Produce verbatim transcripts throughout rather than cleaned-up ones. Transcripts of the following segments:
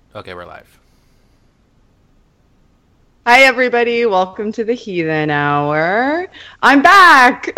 Okay, we're live. Hi, everybody. Welcome to the Heathen Hour. I'm back.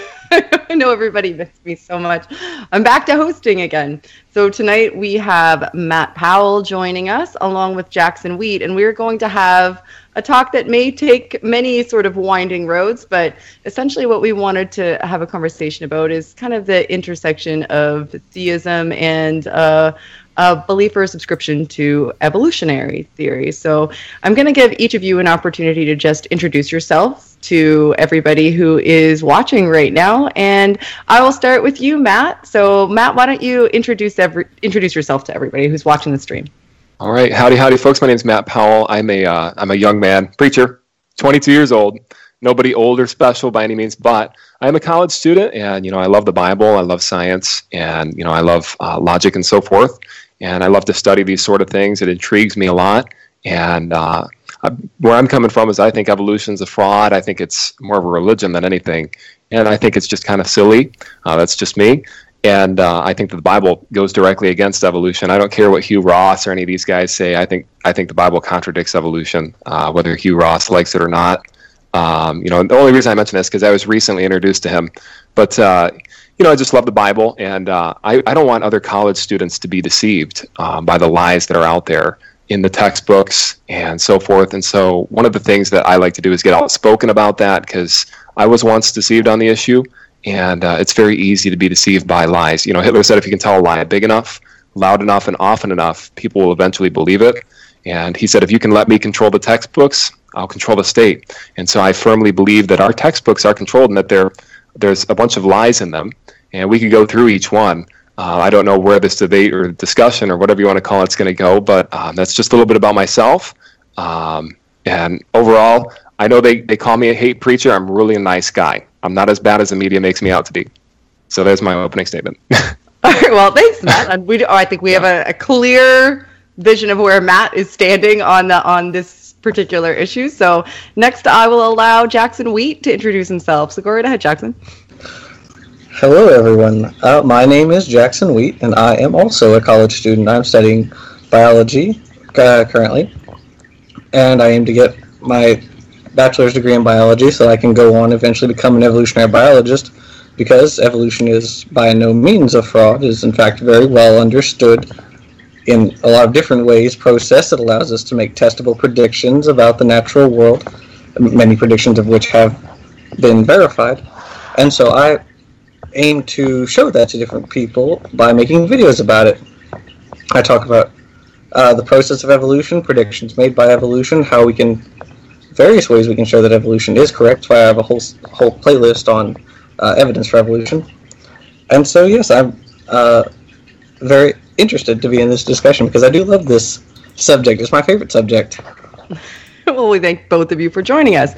I know everybody missed me so much. I'm back to hosting again. So tonight we have Matt Powell joining us along with Jackson Wheat, and we're going to have a talk that may take many sort of winding roads, but essentially what we wanted to have a conversation about is kind of the intersection of theism and uh, a belief or a subscription to evolutionary theory. So I'm going to give each of you an opportunity to just introduce yourselves to everybody who is watching right now. And I will start with you, Matt. So Matt, why don't you introduce every, introduce yourself to everybody who's watching the stream? All right. Howdy, howdy, folks. My name is Matt Powell. I'm a, uh, I'm a young man, preacher, twenty-two years old. Nobody old or special by any means, but I am a college student, and, you know, I love the Bible, I love science, and, you know, I love uh, logic and so forth. And I love to study these sort of things. It intrigues me a lot. And uh, where I'm coming from is I think evolution's a fraud. I think it's more of a religion than anything. And I think it's just kind of silly. Uh, that's just me. And uh, I think that the Bible goes directly against evolution. I don't care what Hugh Ross or any of these guys say. I think I think the Bible contradicts evolution, uh, whether Hugh Ross likes it or not. Um, you know, the only reason I mention this is because I was recently introduced to him. But uh, you know, I just love the Bible, and uh, I, I don't want other college students to be deceived um, by the lies that are out there in the textbooks and so forth. And so one of the things that I like to do is get outspoken about that, because I was once deceived on the issue, and uh, it's very easy to be deceived by lies. You know, Hitler said if you can tell a lie big enough, loud enough, and often enough, people will eventually believe it. And he said, if you can let me control the textbooks, I'll control the state. And so I firmly believe that our textbooks are controlled and that they're there's a bunch of lies in them, and we could go through each one. Uh, I don't know where this debate or discussion or whatever you want to call it's going to go, but um, that's just a little bit about myself. Um, and overall, I know they, they call me a hate preacher. I'm really a nice guy. I'm not as bad as the media makes me out to be. So there's my opening statement. All right, well, thanks, Matt. And we, oh, I think we have a, a clear vision of where Matt is standing on the on this particular issue. So next I will allow Jackson Wheat to introduce himself. So go right ahead, Jackson. Hello everyone, uh, my name is Jackson Wheat, and I am also a college student. I'm studying biology uh, currently, and I aim to get my bachelor's degree in biology so I can go on eventually become an evolutionary biologist, because evolution is by no means a fraud. It is in fact very well understood in a lot of different ways process that allows us to make testable predictions about the natural world, many predictions of which have been verified. And so I aim to show that to different people by making videos about it. I talk about uh, the process of evolution, predictions made by evolution, how we can, various ways we can show that evolution is correct. So I have a whole whole playlist on uh, evidence for evolution. And so yes, I'm uh, very interested to be in this discussion because I do love this subject. It's my favorite subject. Well, we thank both of you for joining us.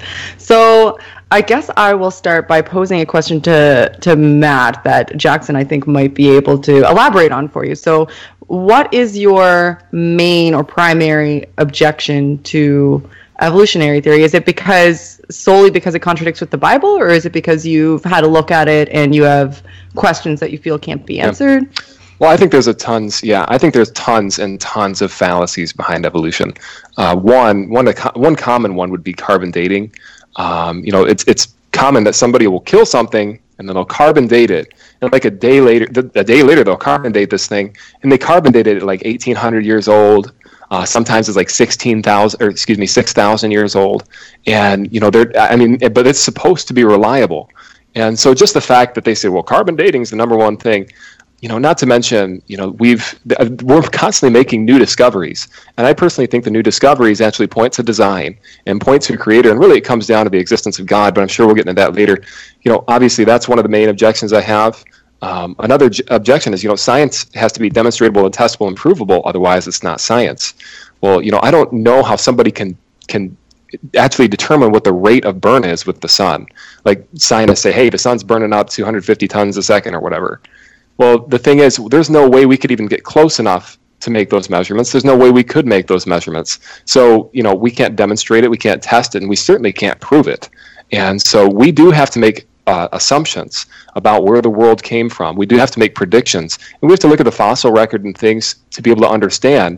So I guess I will start by posing a question to, to Matt that Jackson, I think, might be able to elaborate on for you. So what is your main or primary objection to evolutionary theory? Is it because solely because it contradicts with the Bible, or is it because you've had a look at it and you have questions that you feel can't be answered? Yeah. Well, I think there's a tons. Yeah, I think there's tons and tons of fallacies behind evolution. Uh, one, one, one common one would be carbon dating. Um, you know, it's it's common that somebody will kill something and then they'll carbon date it, and like a day later, a day later they'll carbon date this thing, and they carbon date it at like eighteen hundred years old. Uh, sometimes it's like sixteen thousand, or excuse me, six thousand years old, and you know, they're. I mean, but it's supposed to be reliable, and so just the fact that they say, well, carbon dating is the number one thing. You know, not to mention, you know, we've we're constantly making new discoveries, and I personally think the new discoveries actually point to design and point to a creator, and really it comes down to the existence of God. But I'm sure we'll get into that later. You know, obviously that's one of the main objections I have. Um, another j- objection is, you know, science has to be demonstratable and testable and provable, otherwise it's not science. Well, you know, I don't know how somebody can can actually determine what the rate of burn is with the sun. Like scientists say, hey, the sun's burning up two hundred fifty tons a second or whatever. Well, the thing is, there's no way we could even get close enough to make those measurements. There's no way we could make those measurements. So, you know, we can't demonstrate it, we can't test it, and we certainly can't prove it. And so we do have to make uh, assumptions about where the world came from. We do have to make predictions. And we have to look at the fossil record and things to be able to understand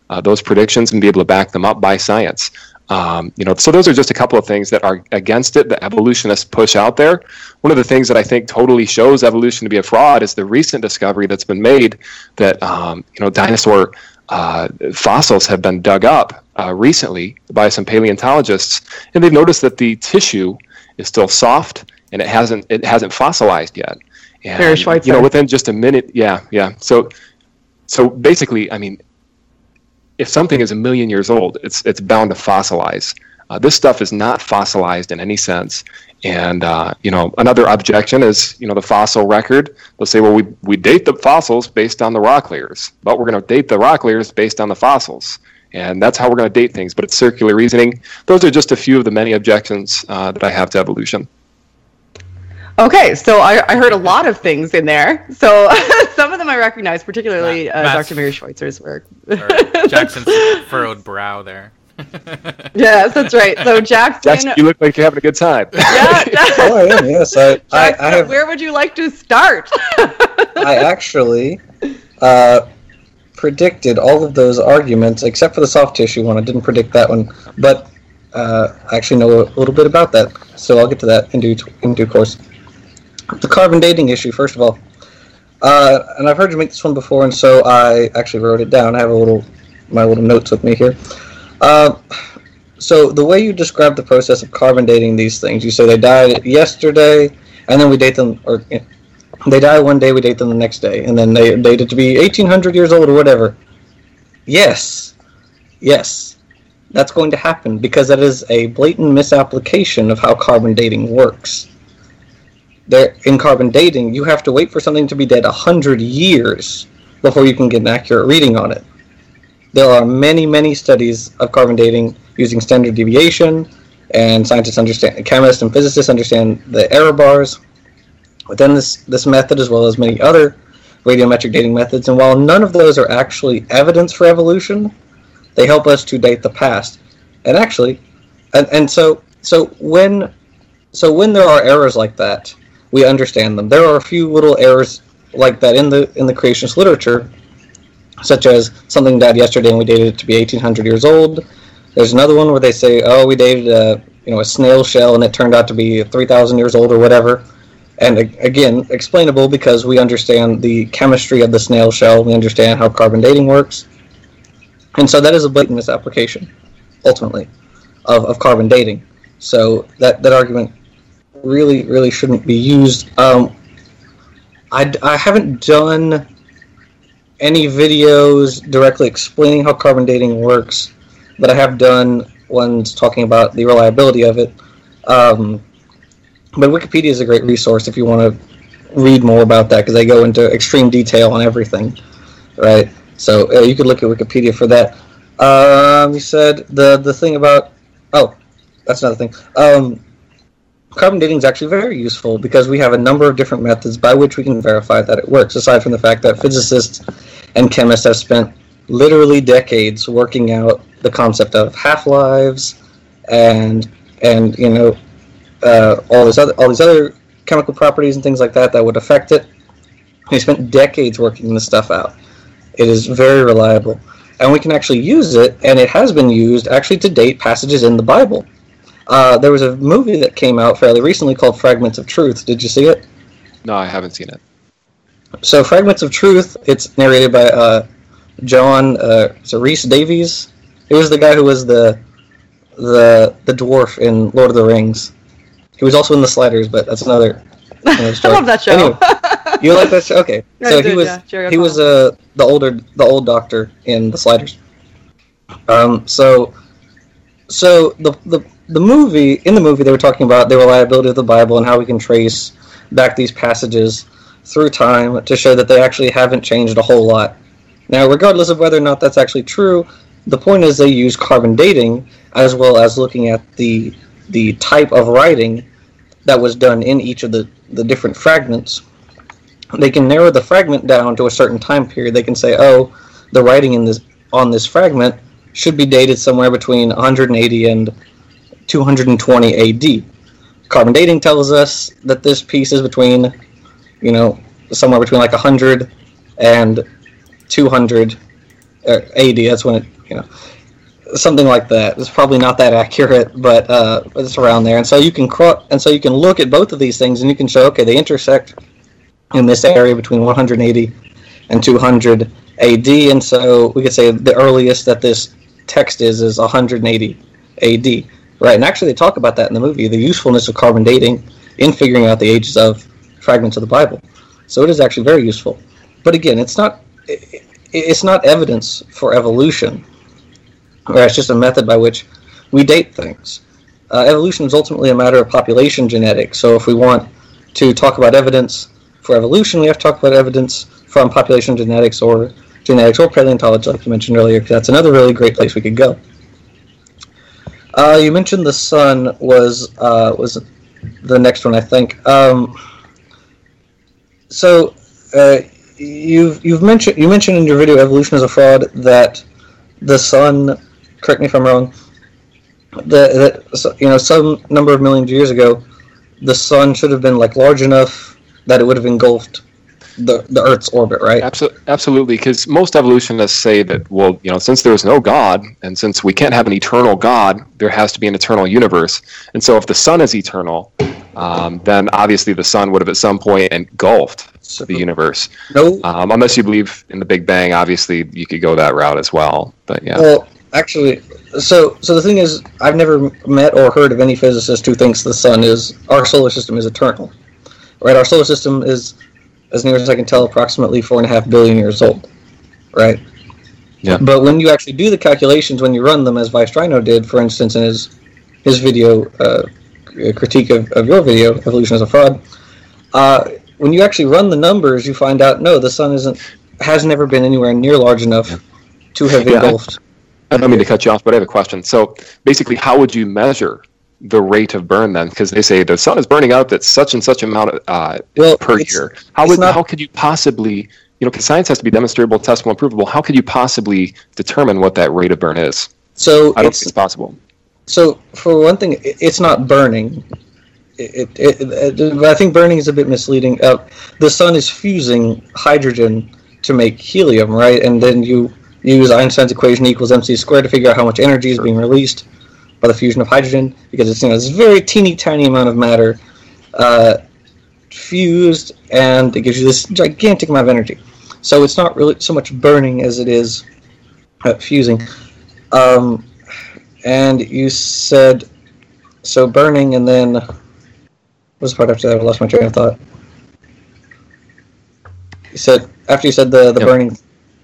uh, those predictions and be able to back them up by science. Um, you know, so those are just a couple of things that are against it, the evolutionists push out there. One of the things that I think totally shows evolution to be a fraud is the recent discovery that's been made that, um, you know, dinosaur uh, fossils have been dug up uh, recently by some paleontologists, and they've noticed that the tissue is still soft and it hasn't it hasn't fossilized yet. And, you know, within just a minute, yeah, yeah. So, so basically, I mean, if something is a million years old, it's it's bound to fossilize. Uh, this stuff is not fossilized in any sense. And, uh, you know, another objection is, you know, the fossil record. They'll say, well, we, we date the fossils based on the rock layers, but we're going to date the rock layers based on the fossils. And that's how we're going to date things, but it's circular reasoning. Those are just a few of the many objections uh, that I have to evolution. Okay, so I, I heard a lot of things in there. So some of them I recognize, particularly Matt, uh, Matt's, Doctor Mary Schweitzer's work. Jackson's furrowed brow there. Yes, that's right. So Jackson, Jackson, you look like you're having a good time. Yeah, Oh, I am. Yes, I. Jackson, I, I have. where would you like to start? I actually uh, predicted all of those arguments except for the soft tissue one. I didn't predict that one, but uh, I actually know a little bit about that. So I'll get to that in due in due course. The carbon dating issue, first of all, uh, and I've heard you make this one before, and so I actually wrote it down. I have a little my little notes with me here. Uh, so the way you describe the process of carbon dating these things, you say they died yesterday, and then we date them, or they die one day, we date them the next day, and then they dated to be eighteen hundred years old or whatever. Yes, yes, that's going to happen because that is a blatant misapplication of how carbon dating works. There, in carbon dating, you have to wait for something to be dead one hundred years before you can get an accurate reading on it. There are many, many studies of carbon dating using standard deviation, and scientists understand, chemists and physicists understand the error bars within this, this method, as well as many other radiometric dating methods. And while none of those are actually evidence for evolution, they help us to date the past. And actually, and, and so so when so when there are errors like that, we understand them. There are a few little errors like that in the in the creationist literature, such as something died yesterday and we dated it to be eighteen hundred years old. There's another one where they say, oh, we dated a you know a snail shell and it turned out to be three thousand years old or whatever. And again, explainable because we understand the chemistry of the snail shell. We understand how carbon dating works. And so that is a blatant misapplication, ultimately, of, of carbon dating. So that, that argument really, really shouldn't be used. Um, I, I haven't done any videos directly explaining how carbon dating works, but I have done ones talking about the reliability of it. Um, but Wikipedia is a great resource if you want to read more about that, because they go into extreme detail on everything, right? So uh, you could look at Wikipedia for that. Um, you said the the thing about... Oh, that's another thing. Um, carbon dating is actually very useful because we have a number of different methods by which we can verify that it works, aside from the fact that physicists and chemists have spent literally decades working out the concept of half-lives and, and you know, uh, all, this other, all these other chemical properties and things like that that would affect it. They spent decades working this stuff out. It is very reliable. And we can actually use it, and it has been used actually to date passages in the Bible. Uh, there was a movie that came out fairly recently called Fragments of Truth. Did you see it? No, I haven't seen it. So Fragments of Truth, it's narrated by uh, John uh, so Rhys Davies. He was the guy who was the the the dwarf in Lord of the Rings. He was also in The Sliders, but that's another, another story. I love that show. Anyway, you like that show? Okay. Yeah, so I did, he was yeah. he was uh, the older the old doctor in The Sliders. Um. So so the the the movie in the movie they were talking about the reliability of the Bible and how we can trace back these passages through time to show that they actually haven't changed a whole lot. Now, regardless of whether or not that's actually true, the point is they use carbon dating as well as looking at the the type of writing that was done in each of the, the different fragments. They can narrow the fragment down to a certain time period. They can say, oh, the writing in this on this fragment should be dated somewhere between one hundred eighty and two hundred twenty A D. Carbon dating tells us that this piece is between, you know, somewhere between like one hundred and two hundred A D. That's when it, you know, something like that. It's probably not that accurate, but uh, it's around there. And so you can cro- and so you can look at both of these things, and you can show, okay, they intersect in this area between one hundred eighty and two hundred A D, and so we could say the earliest that this text is is one hundred eighty A D, right? And actually, they talk about that in the movie, the usefulness of carbon dating in figuring out the ages of fragments of the Bible. So it is actually very useful. But again, it's not it's not evidence for evolution. Right? It's just a method by which we date things. Uh, evolution is ultimately a matter of population genetics. So if we want to talk about evidence for evolution, we have to talk about evidence from population genetics or genetics or paleontology, like you mentioned earlier, because that's another really great place we could go. Uh, you mentioned the sun was uh, was the next one, I think. Um, so uh, you've you've mentioned you mentioned in your video "Evolution is a Fraud" that the sun, correct me if I'm wrong, that, that you know some number of millions of years ago, the sun should have been like large enough that it would have engulfed the the Earth's orbit, right? Absolutely, absolutely. Because most evolutionists say that, well, you know, since there is no God, and since we can't have an eternal God, there has to be an eternal universe. And so, if the sun is eternal, um, then obviously the sun would have at some point engulfed so, the universe. No, um, unless you believe in the Big Bang, obviously you could go that route as well. But yeah. Well, actually, so so the thing is, I've never met or heard of any physicist who thinks the sun is our solar system is eternal. Right? Our solar system is, as near as I can tell, approximately four and a half billion years old, right? Yeah. But when you actually do the calculations, when you run them, as Vice-Strino did, for instance, in his his video uh, critique of, of your video, "Evolution is a Fraud," uh, when you actually run the numbers, you find out no, the sun isn't has never been anywhere near large enough yeah. to have yeah, engulfed. I, I don't mean to cut you off, but I have a question. So basically, how would you measure the rate of burn then? Because they say the sun is burning out at such and such amount of, uh, well, per year. How would not, how could you possibly, you know, because science has to be demonstrable, testable, and provable. How could you possibly determine what that rate of burn is? So I don't it's, think it's possible. So for one thing, it's not burning. It, it, it, it, I think burning is a bit misleading. Uh, the sun is fusing hydrogen to make helium, right? And then you use Einstein's equation equals mc squared to figure out how much energy is being released by the fusion of hydrogen, because it's, you know, this very teeny tiny amount of matter uh, fused, and it gives you this gigantic amount of energy. So it's not really so much burning as it is uh, fusing. Um, and you said, so burning, and then what was the part after that? I lost my train of thought. You said after you said the the yep. burning.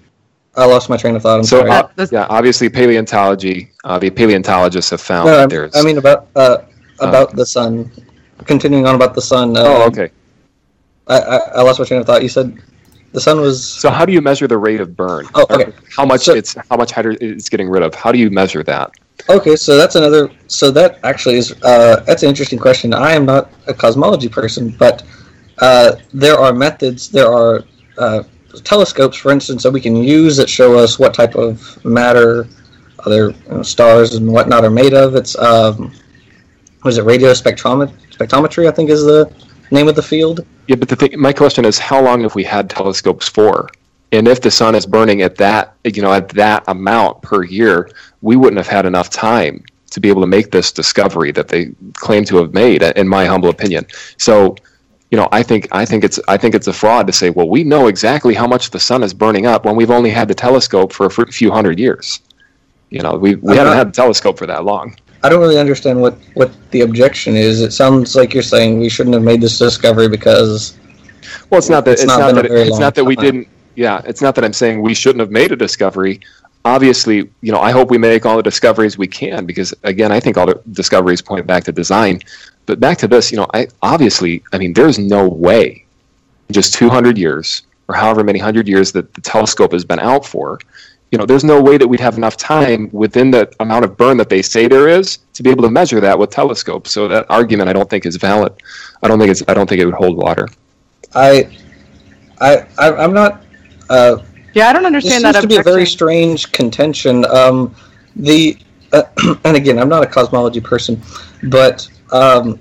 I lost my train of thought. I'm so, sorry. Uh, yeah, obviously paleontology, uh, the paleontologists have found no, that I, there's... I mean about uh, about uh, the sun. Continuing on about the sun. Uh, oh, okay. I, I, I lost my train of thought. You said the sun was... So how do you measure the rate of burn? Oh, okay. How much so, it's how much hydrogen it's getting rid of? How do you measure that? Okay, so that's another... So that actually is... Uh, that's an interesting question. I am not a cosmology person, but uh, there are methods, there are... Uh, telescopes, for instance, that we can use that show us what type of matter other you know, stars and whatnot are made of. It's um, what is it? Radio spectromet- spectrometry, I think, is the name of the field. Yeah, but the thing, my question is, how long have we had telescopes for? And if the sun is burning at that, you know, at that amount per year, we wouldn't have had enough time to be able to make this discovery that they claim to have made, in my humble opinion. So. You know, I think I think it's I think it's a fraud to say, well, we know exactly how much the sun is burning up when we've only had the telescope for a few hundred years. You know, we we I'm haven't not, had the telescope for that long. I don't really understand what, what the objection is. It sounds like you're saying we shouldn't have made this discovery because. Well, it's not that it's, it's not, not that it, it's not that we time. didn't. Yeah, it's not that I'm saying we shouldn't have made a discovery. Obviously, you know, I hope we make all the discoveries we can because, again, I think all the discoveries point back to design. But back to this, you know, I obviously, I mean, there's no way in just two hundred years or however many hundred years that the telescope has been out for, you know, there's no way that we'd have enough time within the amount of burn that they say there is to be able to measure that with telescopes. So that argument, I don't think is valid. I don't think it's. I don't think it would hold water. I, I, I I'm not. Uh, yeah, I don't understand that. This seems to be a very strange contention. Um, the uh, and again, I'm not a cosmology person, but. Um,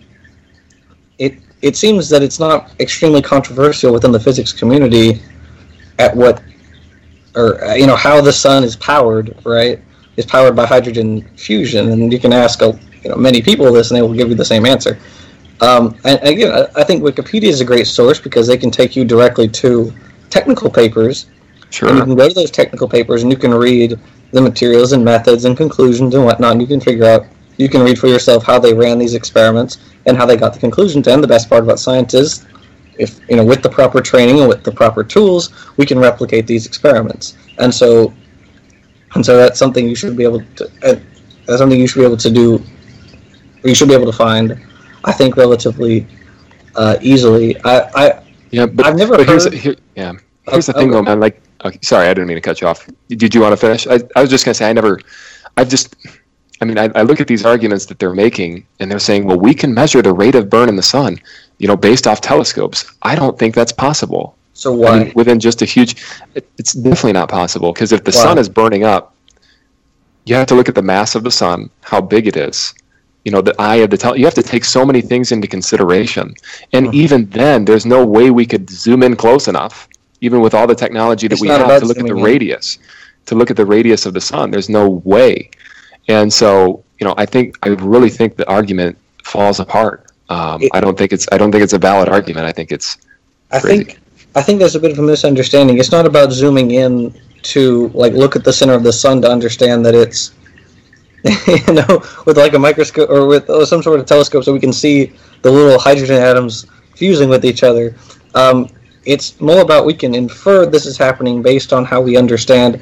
it it seems that it's not extremely controversial within the physics community at what, or uh, you know, how the sun is powered, right? is powered by hydrogen fusion, and you can ask uh, you know many people this, and they will give you the same answer. Um, and again, I, I think Wikipedia is a great source because they can take you directly to technical papers. Sure. And you can go to those technical papers, and you can read the materials and methods and conclusions and whatnot, and you can figure out, you can read for yourself how they ran these experiments and how they got the conclusions. And the best part about science is, if you know, with the proper training and with the proper tools, we can replicate these experiments. And so, and so that's something you should be able to. Uh, that's something you should be able to do. Or you should be able to find, I think, relatively uh, easily. I, I yeah, but I've never but heard. Here's, here, yeah, here's Oh, the thing, okay. though, man. Like, okay, sorry, I didn't mean to cut you off. Did you want to finish? I, I was just gonna say, I never. I've just. I mean, I, I look at these arguments that they're making, and they're saying, well, we can measure the rate of burn in the sun, you know, based off telescopes. I don't think that's possible. So why? I mean, within just a huge, it, it's definitely not possible, because if the Why? sun is burning up, you have to look at the mass of the sun, how big it is, you know, the eye of the tel. You have to take so many things into consideration, and Hmm. even then, there's no way we could zoom in close enough, even with all the technology that It's we not have about to look at the zooming in. radius, to look at the radius of the sun. There's no way. And so, you know, I think I really think the argument falls apart. Um, It- I don't think it's I don't think it's a valid argument. I think it's I crazy. think I think there's a bit of a misunderstanding. It's not about zooming in to like look at the center of the sun to understand that it's you know with like a microscope or with or some sort of telescope so we can see the little hydrogen atoms fusing with each other. Um, it's more about we can infer this is happening based on how we understand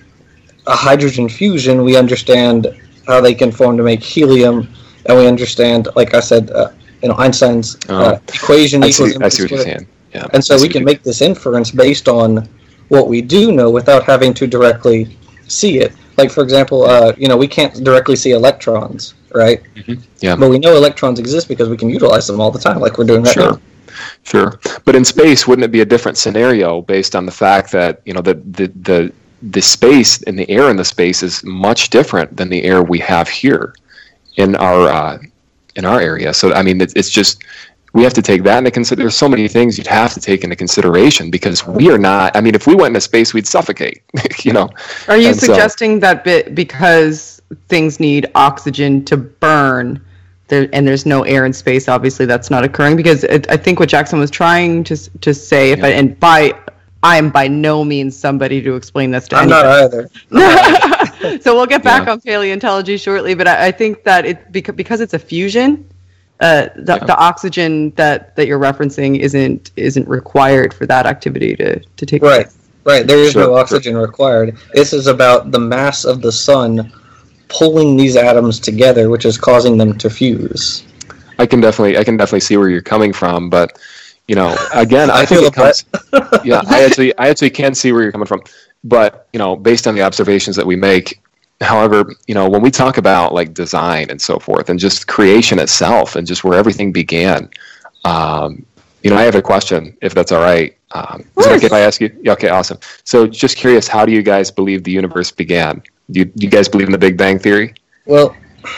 a hydrogen fusion. We understand how they can form to make helium, and we understand, like I said, uh, you know, Einstein's uh, Oh. equation I equals see, mc I see what you're squared. saying. Yeah. And so I see we what can you- make this inference based on what we do know without having to directly see it. Like, for example, uh, you know, we can't directly see electrons, right? Yeah. But we know electrons exist because we can utilize them all the time, like we're doing right Sure. now. Sure. But in space, wouldn't it be a different scenario based on the fact that, you know, the the the, the space and the air in the space is much different than the air we have here in our uh, in our area. So I mean, it's, it's just we have to take that into consider. There's so many things you'd have to take into consideration because we are not. I mean, if we went into space, we'd suffocate. You know. Are you And so- suggesting that bit because things need oxygen to burn, there, and there's no air in space? Obviously, that's not occurring because it, I think what Jackson was trying to s- to say, if Yeah. I, and by I am by no means somebody to explain this to I'm not anybody. either. So we'll get back Yeah. on paleontology shortly, but I, I think that it because because it's a fusion, uh, the, Yeah. the oxygen that, that you're referencing isn't isn't required for that activity to, to take Right, place. right. There is Sure, no sure. oxygen required. This is about the mass of the sun pulling these atoms together, which is causing them to fuse. I can definitely I can definitely see where you're coming from, but you know, again, I, I think feel it comes. Yeah, I actually I actually can see where you're coming from, but you know, based on the observations that we make, however, you know, when we talk about like design and so forth, and just creation itself, and just where everything began, um, you know, I have a question, if that's all right. Um, is it okay if I ask you? Yeah, okay, awesome. So, just curious, how do you guys believe the universe began? Do you, do you guys believe in the Big Bang Theory? Well,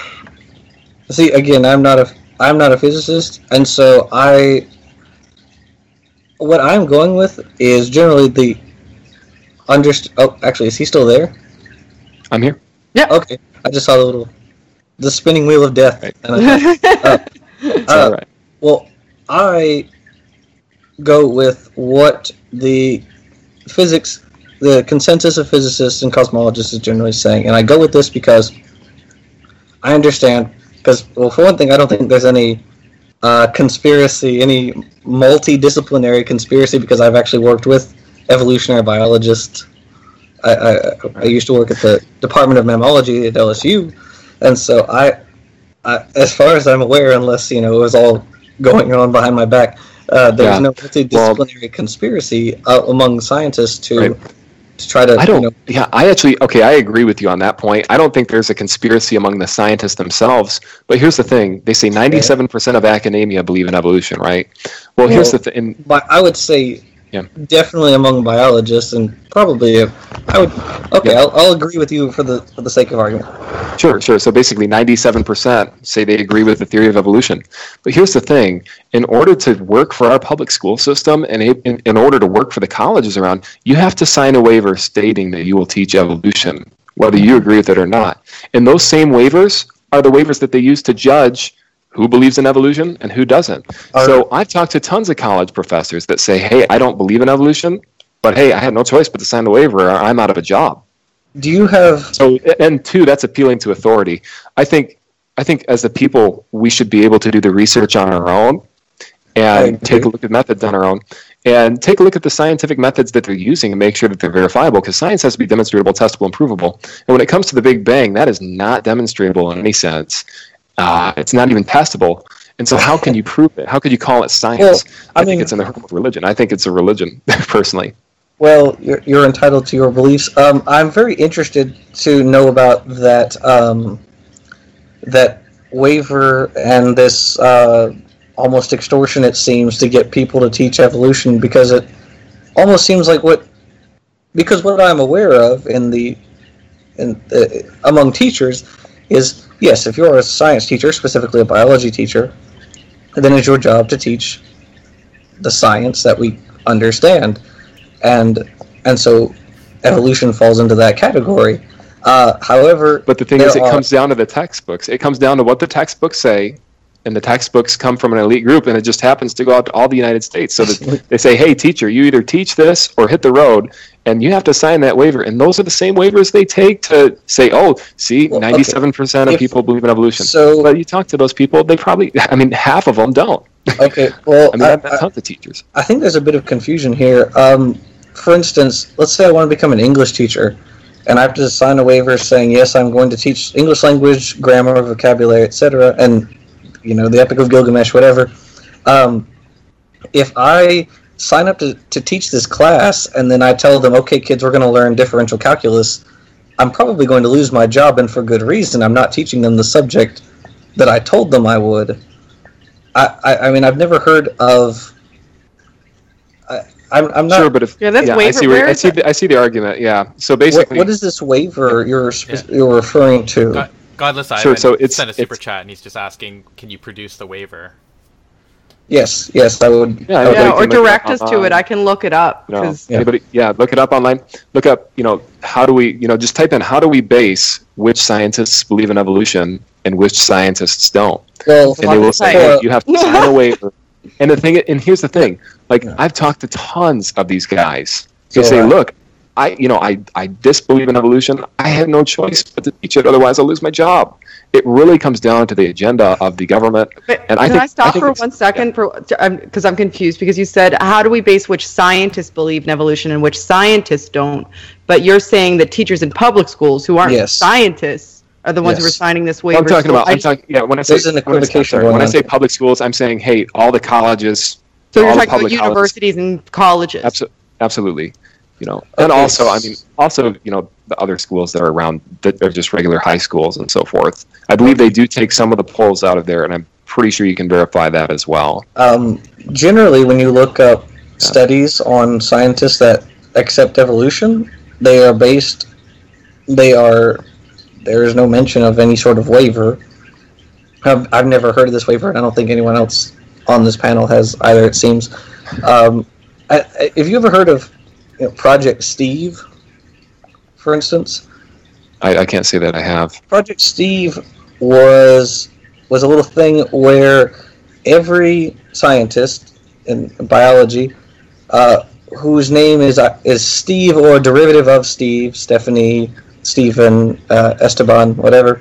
see, again, I'm not a I'm not a physicist, and so I what I'm going with is generally the underst. Oh, actually, is he still there? I'm here. Okay, I just saw the little the spinning wheel of death. Right. And I, It's Uh, all right. well, I go with what the physics, the consensus of physicists and cosmologists is generally saying, and I go with this because I understand. Because, well, for one thing, I don't think there's any uh, conspiracy, any multidisciplinary conspiracy, because I've actually worked with evolutionary biologists. I, I, I used to work at the Department of Mammalogy at L S U, and so I, I, as far as I'm aware, unless you know it was all going on behind my back, uh, there's Yeah. no multidisciplinary conspiracy uh, among scientists to Right. to try to I don't. you know, Yeah, I actually. Okay, I agree with you on that point. I don't think there's a conspiracy among the scientists themselves. But here's the thing: they say ninety-seven percent of academia believe in evolution, right? Well, here's Well, the thing. But I would say Yeah. definitely among biologists, and probably uh, I would. Okay, Yeah. I'll, I'll agree with you for the for the sake of argument. Sure, sure. So basically, ninety-seven percent say they agree with the theory of evolution. But here's the thing: in order to work for our public school system, and in, in order to work for the colleges around, you have to sign a waiver stating that you will teach evolution whether you agree with it or not. And those same waivers are the waivers that they use to judge who believes in evolution and who doesn't. Are- So I've talked to tons of college professors that say, hey, I don't believe in evolution, but hey, I had no choice but to sign the waiver or I'm out of a job. Do you have So, and two, that's appealing to authority. I think, I think as the people, we should be able to do the research on our own and take a look at methods on our own and take a look at the scientific methods that they're using and make sure that they're verifiable, because science has to be demonstrable, testable, and provable. And when it comes to the Big Bang, that is not demonstrable in any sense. Uh, it's not even testable. And so how can you prove it? How could you call it science? Well, I I, mean- think it's in the realm of religion. I think it's a religion, personally. Well, you're, you're entitled to your beliefs. Um, I'm very interested to know about that um, that waiver and this uh, almost extortion, it seems, to get people to teach evolution, because it almost seems like what because what I'm aware of in the in the, among teachers is, yes, if you're a science teacher, specifically a biology teacher, then it's your job to teach the science that we understand. And and so evolution falls into that category. Uh, however, But the thing there is, it are- comes down to the textbooks. It comes down to what the textbooks say, and the textbooks come from an elite group, and it just happens to go out to all the United States. So that they say, hey, teacher, you either teach this or hit the road, and you have to sign that waiver. And those are the same waivers they take to say, oh, see, Well, okay. ninety-seven percent of If- people believe in evolution. so- But you talk to those people, they probably, I mean, half of them don't. Okay, well, I mean, I, I've met tons of teachers. I think there's a bit of confusion here. Um, for instance, let's say I want to become an English teacher, and I have to sign a waiver saying, yes, I'm going to teach English language, grammar, vocabulary, et cetera, and, you know, the Epic of Gilgamesh, whatever. Um, if I sign up to, to teach this class, and then I tell them, okay, kids, we're going to learn differential calculus, I'm probably going to lose my job, and for good reason. I'm not teaching them the subject that I told them I would. I, I, I mean, I've never heard of... I, I'm, I'm not... Sure, but if Yeah, that's I waiver. see, where, Where I is see, that? the, I see the argument. Yeah. So What, basically, what is this waiver you're Yeah. you're referring to? God, Godless Ivan Sure, so it's- sent a super it's- chat and he's just asking, can you produce the waiver? Yes, yes, I would. Yeah, I would Yeah, Everybody or can look it direct up us to it. online. I can look it up. You know, 'cause- Yeah. anybody, yeah, look it up online. Look up, you know, how do we, you know, just type in how do we base which scientists believe in evolution and which scientists don't, well, and they will say, Fuck. hey, you have to sign a waiver. And the thing, and here's the thing, like Yeah. I've talked to tons of these guys. They So, say, uh, look, I, you know, I, I disbelieve in evolution. I have no choice but to teach it, otherwise I'll lose my job. It really comes down to the agenda of the government. But And I can think- I stop I think for it's- one second? For because I'm confused. Because you said, how do we base which scientists believe in evolution and which scientists don't? But you're saying that teachers in public schools who aren't Yes. scientists are the ones who are Yes. signing this Well, waiver. I'm talking So about. I I'm just- talking. Yeah, when I say There's an when I, I'm equivocation sorry, going when I on say here. public schools, I'm saying, hey, all the colleges. So you're all the talking about public colleges. universities and colleges. Abso- absolutely. You know, and Okay. also, I mean, also, you know, the other schools that are around that are just regular high schools and so forth. I believe they do take some of the polls out of there, and I'm pretty sure you can verify that as well. Um, generally, when you look up studies on scientists that accept evolution, they are based. They are. There is no mention of any sort of waiver. I've, I've never heard of this waiver, and I don't think anyone else on this panel has either. It seems. Um, I, I, have you ever heard of, you know, Project Steve, for instance? I, I can't say that I have. Project Steve was was a little thing where every scientist in biology, uh, whose name is uh, is Steve or a derivative of Steve, Stephanie, Stephen, uh, Esteban, whatever,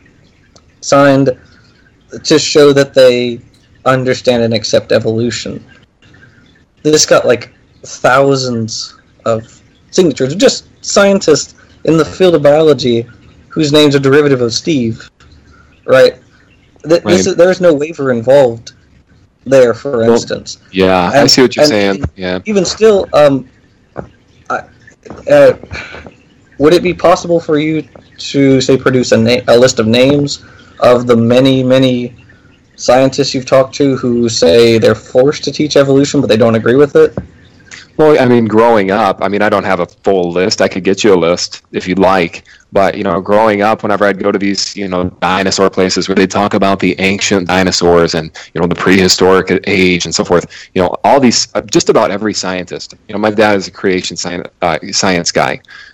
signed to show that they understand and accept evolution. This got like thousands of signatures, just scientists in the field of biology whose names are derivative of Steve, right? Th- this Right. is, there's no waiver involved there, for Well, instance. Yeah, I And- see what you're and- saying. Yeah. Even still, um, I, uh, would it be possible for you to, say, produce a, na- a list of names of the many, many scientists you've talked to who say they're forced to teach evolution, but they don't agree with it? Well, I mean, growing up, I mean, I don't have a full list. I could get you a list if you'd like. But, you know, growing up, whenever I'd go to these, you know, dinosaur places where they talk about the ancient dinosaurs and, you know, the prehistoric age and so forth, you know, all these, uh, just about every scientist. You know, my dad is a creation science, uh, science guy.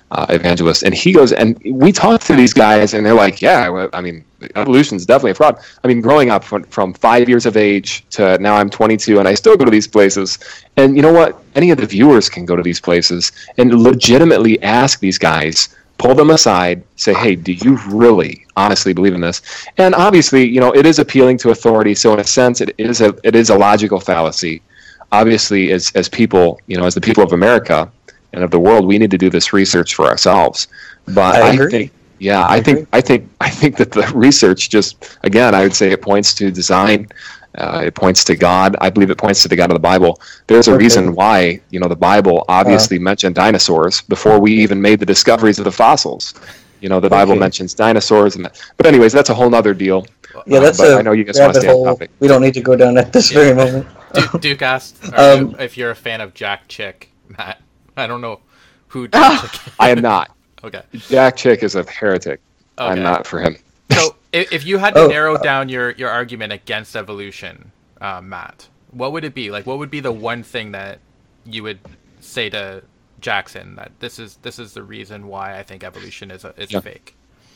uh, evangelist, and he goes, and we talk to these guys, and they're like, yeah, well, I mean, evolution is definitely a fraud. I mean, growing up from, from five years of age to now I'm twenty-two, and I still go to these places. And you know what? Any of the viewers can go to these places and legitimately ask these guys, pull them aside, say, hey, do you really honestly believe in this? And obviously, you know, it is appealing to authority, so in a sense, it is a it is a logical fallacy. Obviously, as as people, you know, as the people of America and of the world, we need to do this research for ourselves. But I I, agree. think, yeah, I I think agree. I think I think that the research just, again, I would say it points to design. Uh, it points to God. I believe it points to the God of the Bible. There's a Okay. reason why, you know, the Bible obviously mentioned dinosaurs before we even made the discoveries of the fossils. You know, the Bible Okay. mentions dinosaurs. And but anyways, that's a whole other deal. Yeah, Uh, that's but a I know you guys want to rabbit stay on hole topic. we don't need to go down at this Yeah. very moment. Duke, Duke asked are Um, you, if you're a fan of Jack Chick, Matt. I don't know who Jack Chick is. I am not. Okay. Jack Chick is a heretic. Okay. I'm not for him. So, if, if you had to Oh, narrow uh, down your, your argument against evolution, uh, Matt, what would it be? Like, what would be the one thing that you would say to Jackson that this is this is the reason why I think evolution is a, is Yeah. fake?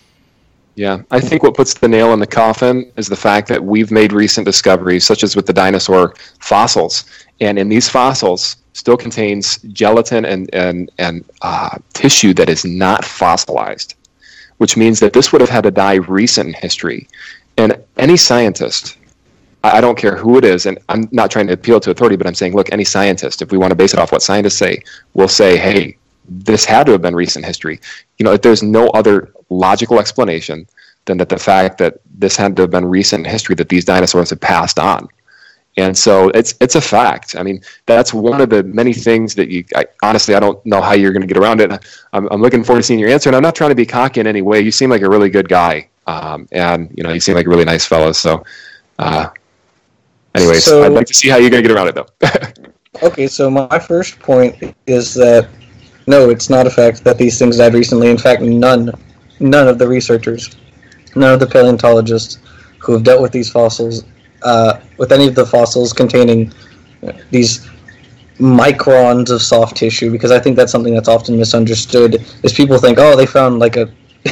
Yeah, I think what puts the nail in the coffin is the fact that we've made recent discoveries, such as with the dinosaur fossils, and in these fossils still contains gelatin and and and uh, tissue that is not fossilized, which means that this would have had to die recent in history. And any scientist, I I don't care who it is, and I'm not trying to appeal to authority, but I'm saying, look, any scientist, if we want to base it off what scientists say, will say, hey, this had to have been recent history. You know, if there's no other logical explanation than that the fact that this had to have been recent in history that these dinosaurs have passed on. And so it's it's a fact. I mean, that's one of the many things that you, I, honestly, I don't know how you're going to get around it. I'm, I'm looking forward to seeing your answer, and I'm not trying to be cocky in any way. You seem like a really good guy, um, and, you know, you seem like a really nice fellow. So, uh, anyways, So- I'd like to see how you're going to get around it, though. Okay, so my first point is that no, it's not a fact that these things died recently. In fact, none, none of the researchers, none of the paleontologists who have dealt with these fossils, uh, with any of the fossils containing these microns of soft tissue, because I think that's something that's often misunderstood. Is people think, oh, they found like a,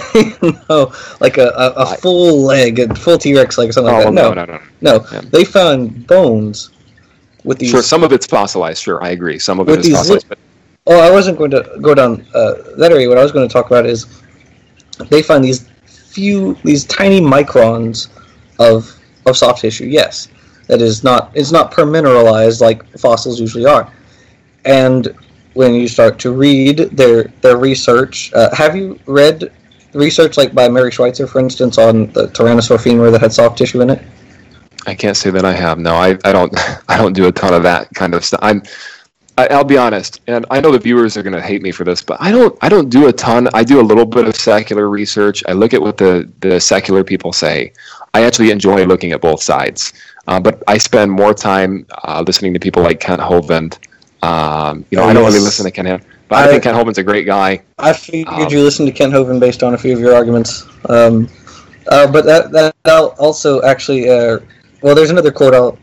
no, like a, a, a full leg, a full T-Rex leg, or something like Oh, that. no, No, no, no. no, Yeah. they found bones with these. Sure, some of it's fossilized. Sure, I agree. Some of it With is these fossilized, but Oh, I wasn't going to go down uh, that area. What I was going to talk about is they find these few, these tiny microns of of soft tissue. Yes, that is not it's not permineralized like fossils usually are. And when you start to read their their research, uh, have you read research like by Mary Schweitzer, for instance, on the Tyrannosaur femur that had soft tissue in it? I can't say that I have. No, I, I don't I don't do a ton of that kind of stuff. I'm I, I'll be honest, and I know the viewers are going to hate me for this, but I don't I don't do a ton. I do a little bit of secular research. I look at what the, the secular people say. I actually enjoy looking at both sides, uh, but I spend more time uh, listening to people like Kent Hovind. Um, you know, Oh, I don't yes. really listen to Kent Hovind, but I, I- think Kent Hovind's a great guy. I figured Um, you listened to Kent Hovind based on a few of your arguments. Um, uh, but that that I'll also actually, uh, well, there's another quote. I'll.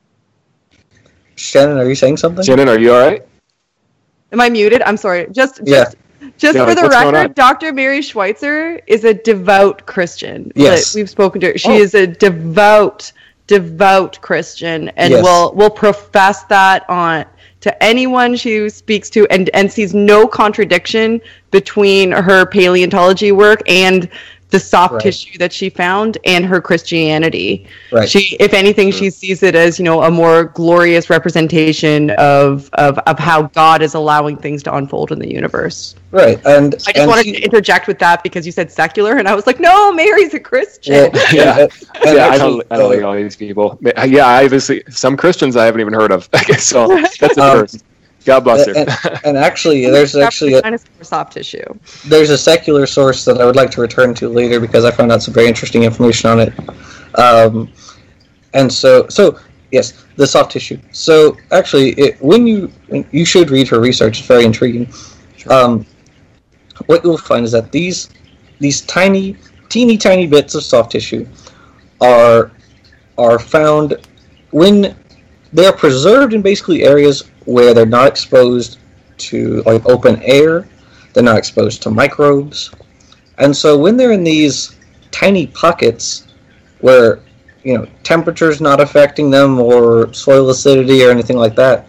Shannon, are you saying something? Shannon, are you all right? Am I muted? I'm sorry. Just, Yeah. just, just Yeah, for the what's going on? record, Doctor Mary Schweitzer is a devout Christian. Yes. Like, we've spoken to her. She Oh. is a devout, devout Christian, and Yes. will will profess that on to anyone she speaks to, and and sees no contradiction between her paleontology work and the soft Right. tissue that she found and her Christianity. Right. She, if anything, she sees it as, you know, a more glorious representation of, of, of how God is allowing things to unfold in the universe. Right, and I just and wanted she- to interject with that because you said secular, and I was like, no, Mary's a Christian. well, Yeah. and- and yeah, I actually, don't I don't uh, like all these people. But, yeah, I obviously some Christians I haven't even heard of. Okay, so that's the Um, first. God bless her. and, and actually, there's actually a, dinosaur soft tissue. there's a secular source that I would like to return to later because I found out some very interesting information on it. Um, and so, so yes, the soft tissue. So actually, it, when you you should read her research, it's very intriguing. Um, what you'll find is that these these tiny, teeny tiny bits of soft tissue are are found when they're preserved in basically areas where they're not exposed to like open air. They're not exposed to microbes. And so when they're in these tiny pockets where, you know, temperature's not affecting them or soil acidity or anything like that,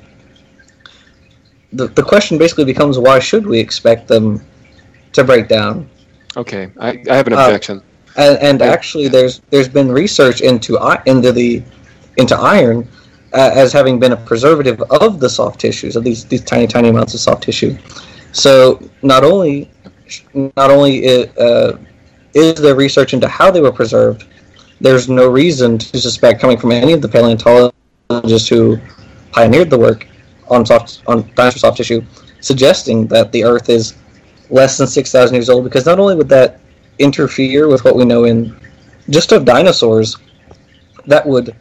the, the question basically becomes, why should we expect them to break down? Okay, I, I have an objection. Uh, and and actually, there's there's been research into into the into iron uh, as having been a preservative of the soft tissues, of these these tiny tiny amounts of soft tissue. So not only not only it, uh, is there research into how they were preserved, there's no reason to suspect, coming from any of the paleontologists who pioneered the work on soft on dinosaur soft tissue, suggesting that the Earth is less than six thousand years old, because not only would that interfere with what we know in just of dinosaurs, that would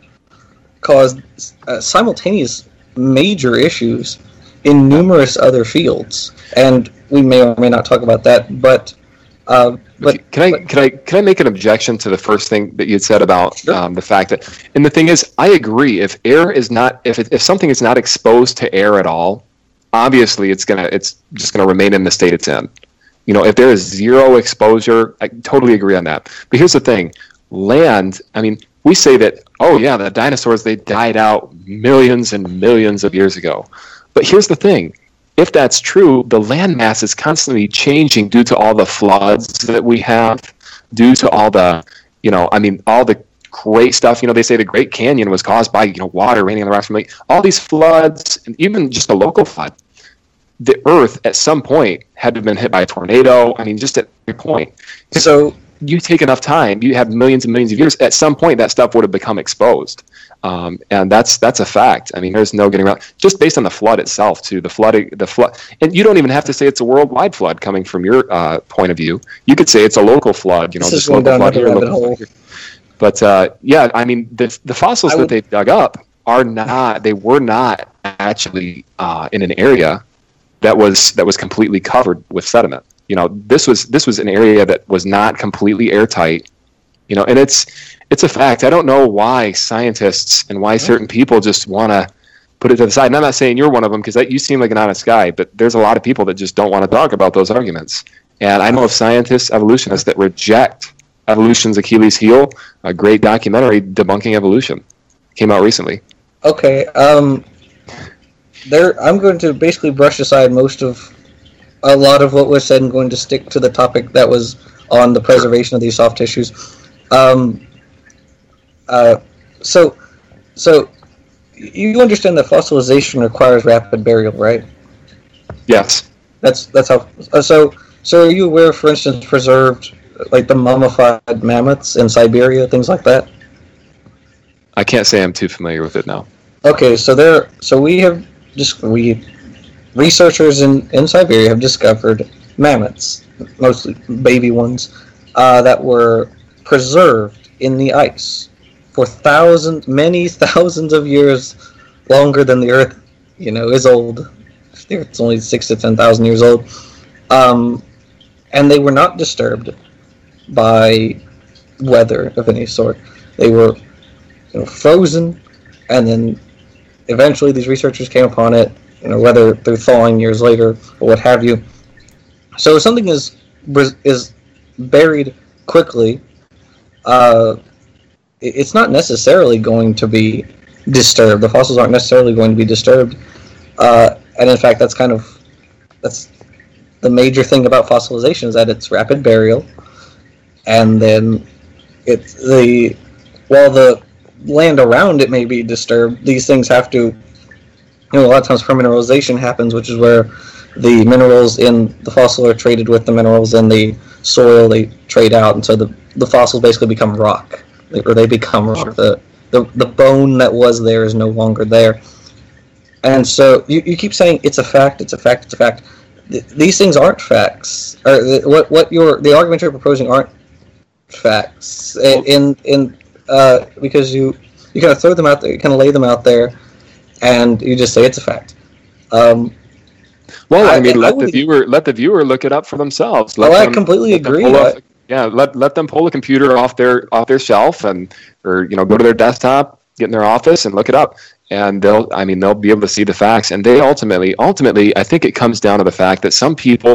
cause uh, simultaneous major issues in numerous other fields, and we may or may not talk about that. But uh, but can I but, can I can I make an objection to the first thing that you had said about sure. um, the fact that, and the thing is, I agree. If air is not if it, if something is not exposed to air at all, obviously it's gonna it's just gonna remain in the state it's in. You know, if there is zero exposure, I totally agree on that. But here's the thing: land. I mean, we say that, oh yeah, the dinosaurs, they died out millions and millions of years ago. But here's the thing: if that's true, the landmass is constantly changing due to all the floods that we have, due to all the, you know, I mean, all the great stuff. You know, they say the Great Canyon was caused by, you know, water raining on the rocks from lake. All these floods, and even just a local flood. The Earth, at some point, had to have been hit by a tornado. I mean, just at a point. So you take enough time, you have millions and millions of years, at some point that stuff would have become exposed. Um, and that's that's a fact. I mean, there's no getting around. Just based on the flood itself, too. The flooding, the flood, and you don't even have to say it's a worldwide flood coming from your uh, point of view. You could say it's a local flood, you know, this just local flood here, local flood here. But uh, yeah, I mean, the the fossils that they dug up are not. They were not actually uh, in an area that was that was completely covered with sediment. You know, this was this was an area that was not completely airtight. You know, and it's it's a fact. I don't know why scientists and why certain people just want to put it to the side. And I'm not saying you're one of them, because you seem like an honest guy, but there's a lot of people that just don't want to talk about those arguments. And I know of scientists, evolutionists, that reject evolution's Achilles heel. A great documentary debunking evolution came out recently. Okay. Um. There, I'm going to basically brush aside most of a lot of what was said and going to stick to the topic that was on the preservation of these soft tissues. Um, uh, so, so you understand that fossilization requires rapid burial, right? Yes. That's that's how. Uh, so, so are you aware, for instance, preserved like the mummified mammoths in Siberia, things like that? I can't say I'm too familiar with it now. Okay, so there, so we have. Just we researchers in, in Siberia have discovered mammoths, mostly baby ones, uh, that were preserved in the ice for thousands, many thousands of years, longer than the Earth, you know, is old. It's only six to ten thousand years old, um, and they were not disturbed by weather of any sort. They were, you know, frozen, and then. Eventually, these researchers came upon it, you know, whether through thawing years later or what have you. So if something is is buried quickly, uh, it's not necessarily going to be disturbed. The fossils aren't necessarily going to be disturbed, uh, and in fact, that's kind of that's the major thing about fossilization, is that it's rapid burial, and then it's the while the land around it may be disturbed, these things have to, you know, a lot of times permineralization happens, which is where the minerals in the fossil are traded with the minerals in the soil. They trade out, and so the, the fossils basically become rock, or they become rock. The, the the bone that was there is no longer there. And so you, you keep saying it's a fact, it's a fact, it's a fact. Th- these things aren't facts. Or th- what what you're the arguments you're proposing aren't facts. In in Uh, because you, you kind of throw them out there, you kind of lay them out there, and you just say it's a fact. Um, well, I, I mean, I, let I the viewer let the viewer look it up for themselves. Let well, them, I completely agree. Off, yeah, let let them pull a computer off their off their shelf, and or you know go to their desktop, get in their office, and look it up. And they'll, I mean, they'll be able to see the facts. And they ultimately, ultimately, I think it comes down to the fact that some people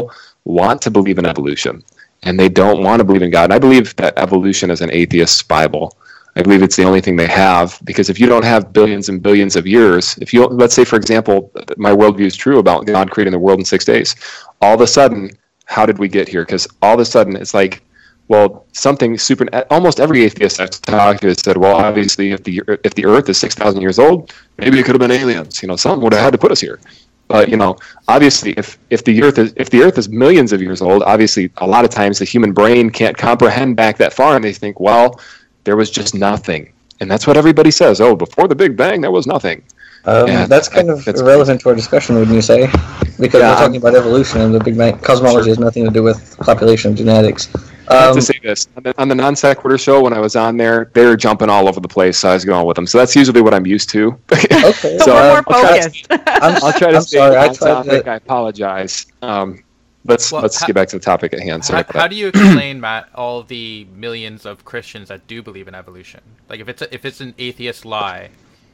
want to believe in evolution, and they don't want to believe in God. And I believe that evolution is an atheist's Bible. I believe it's the only thing they have, because if you don't have billions and billions of years, if you, let's say, for example, my worldview is true about God creating the world in six days, all of a sudden, how did we get here? Because all of a sudden, it's like, well, something super, almost every atheist I've talked to has said, well, obviously, if the if the Earth is six thousand years old, maybe it could have been aliens. You know, something would have had to put us here. But, you know, obviously, if, if the Earth is if the Earth is millions of years old, obviously, a lot of times the human brain can't comprehend back that far, and they think, well, there was just nothing. And that's what everybody says. Oh, before the Big Bang, there was nothing. Um, yeah, that's kind of that's irrelevant to our discussion, wouldn't you say? Because yeah, we're talking about evolution, and the Big Bang cosmology sure. has nothing to do with population genetics. I have Um, to say this. On the, on the Non Sequitur show, when I was on there, they were jumping all over the place, so I was going with them. So that's usually what I'm used to. okay, So So, we're uh, more I'll try- focused. I'm, I'll try to I'm stay sorry, I on tried topic. to. I apologize. Um, let's Well, let's ha- get back to the topic at hand. Sorry How, about that. how do you explain, Matt, all the millions of Christians that do believe in evolution? Like, if it's a, if it's an atheist lie,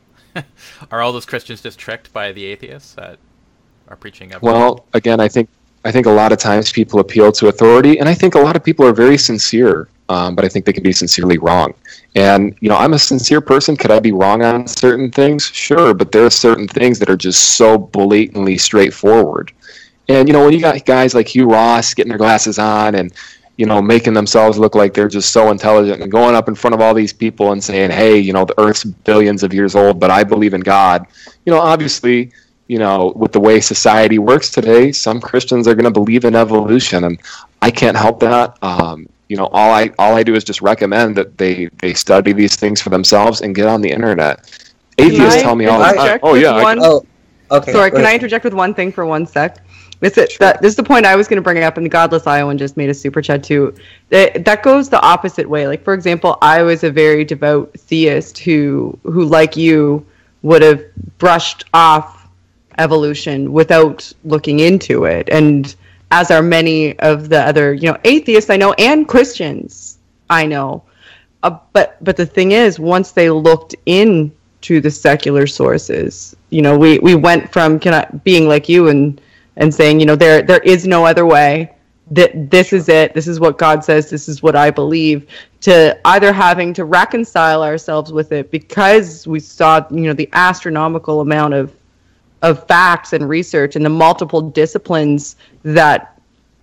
are all those Christians just tricked by the atheists that are preaching evolution? Well, again, I think I think a lot of times people appeal to authority, and I think a lot of people are very sincere, um, but I think they can be sincerely wrong. And you know, I'm a sincere person. Could I be wrong on certain things? Sure, but there are certain things that are just so blatantly straightforward. And you know, when you got guys like Hugh Ross getting their glasses on and you know making themselves look like they're just so intelligent and going up in front of all these people and saying, "Hey, you know, the Earth's billions of years old, but I believe in God." You know, obviously. You know, with the way society works today, some Christians are going to believe in evolution, and I can't help that. Um, you know, all I all I do is just recommend that they, they study these things for themselves and get on the internet. Atheists I tell me all the time, interject "Oh with yeah, I one- Oh, okay. Sorry, go can I ahead. interject with one thing for one sec? This is, that, this is the point I was going to bring up, and the Godless Iowan just made a super chat too. That, that goes the opposite way. Like, for example, I was a very devout theist who, who like you, would have brushed off evolution without looking into it. And as are many of the other, you know, atheists I know and Christians I know. Uh, but but the thing is, once they looked into the secular sources, you know, we, we went from can I, being like you and and saying, you know, there there is no other way. That this is it. This is what God says. This is what I believe. To either having to reconcile ourselves with it because we saw, you know, the astronomical amount of of facts and research and the multiple disciplines that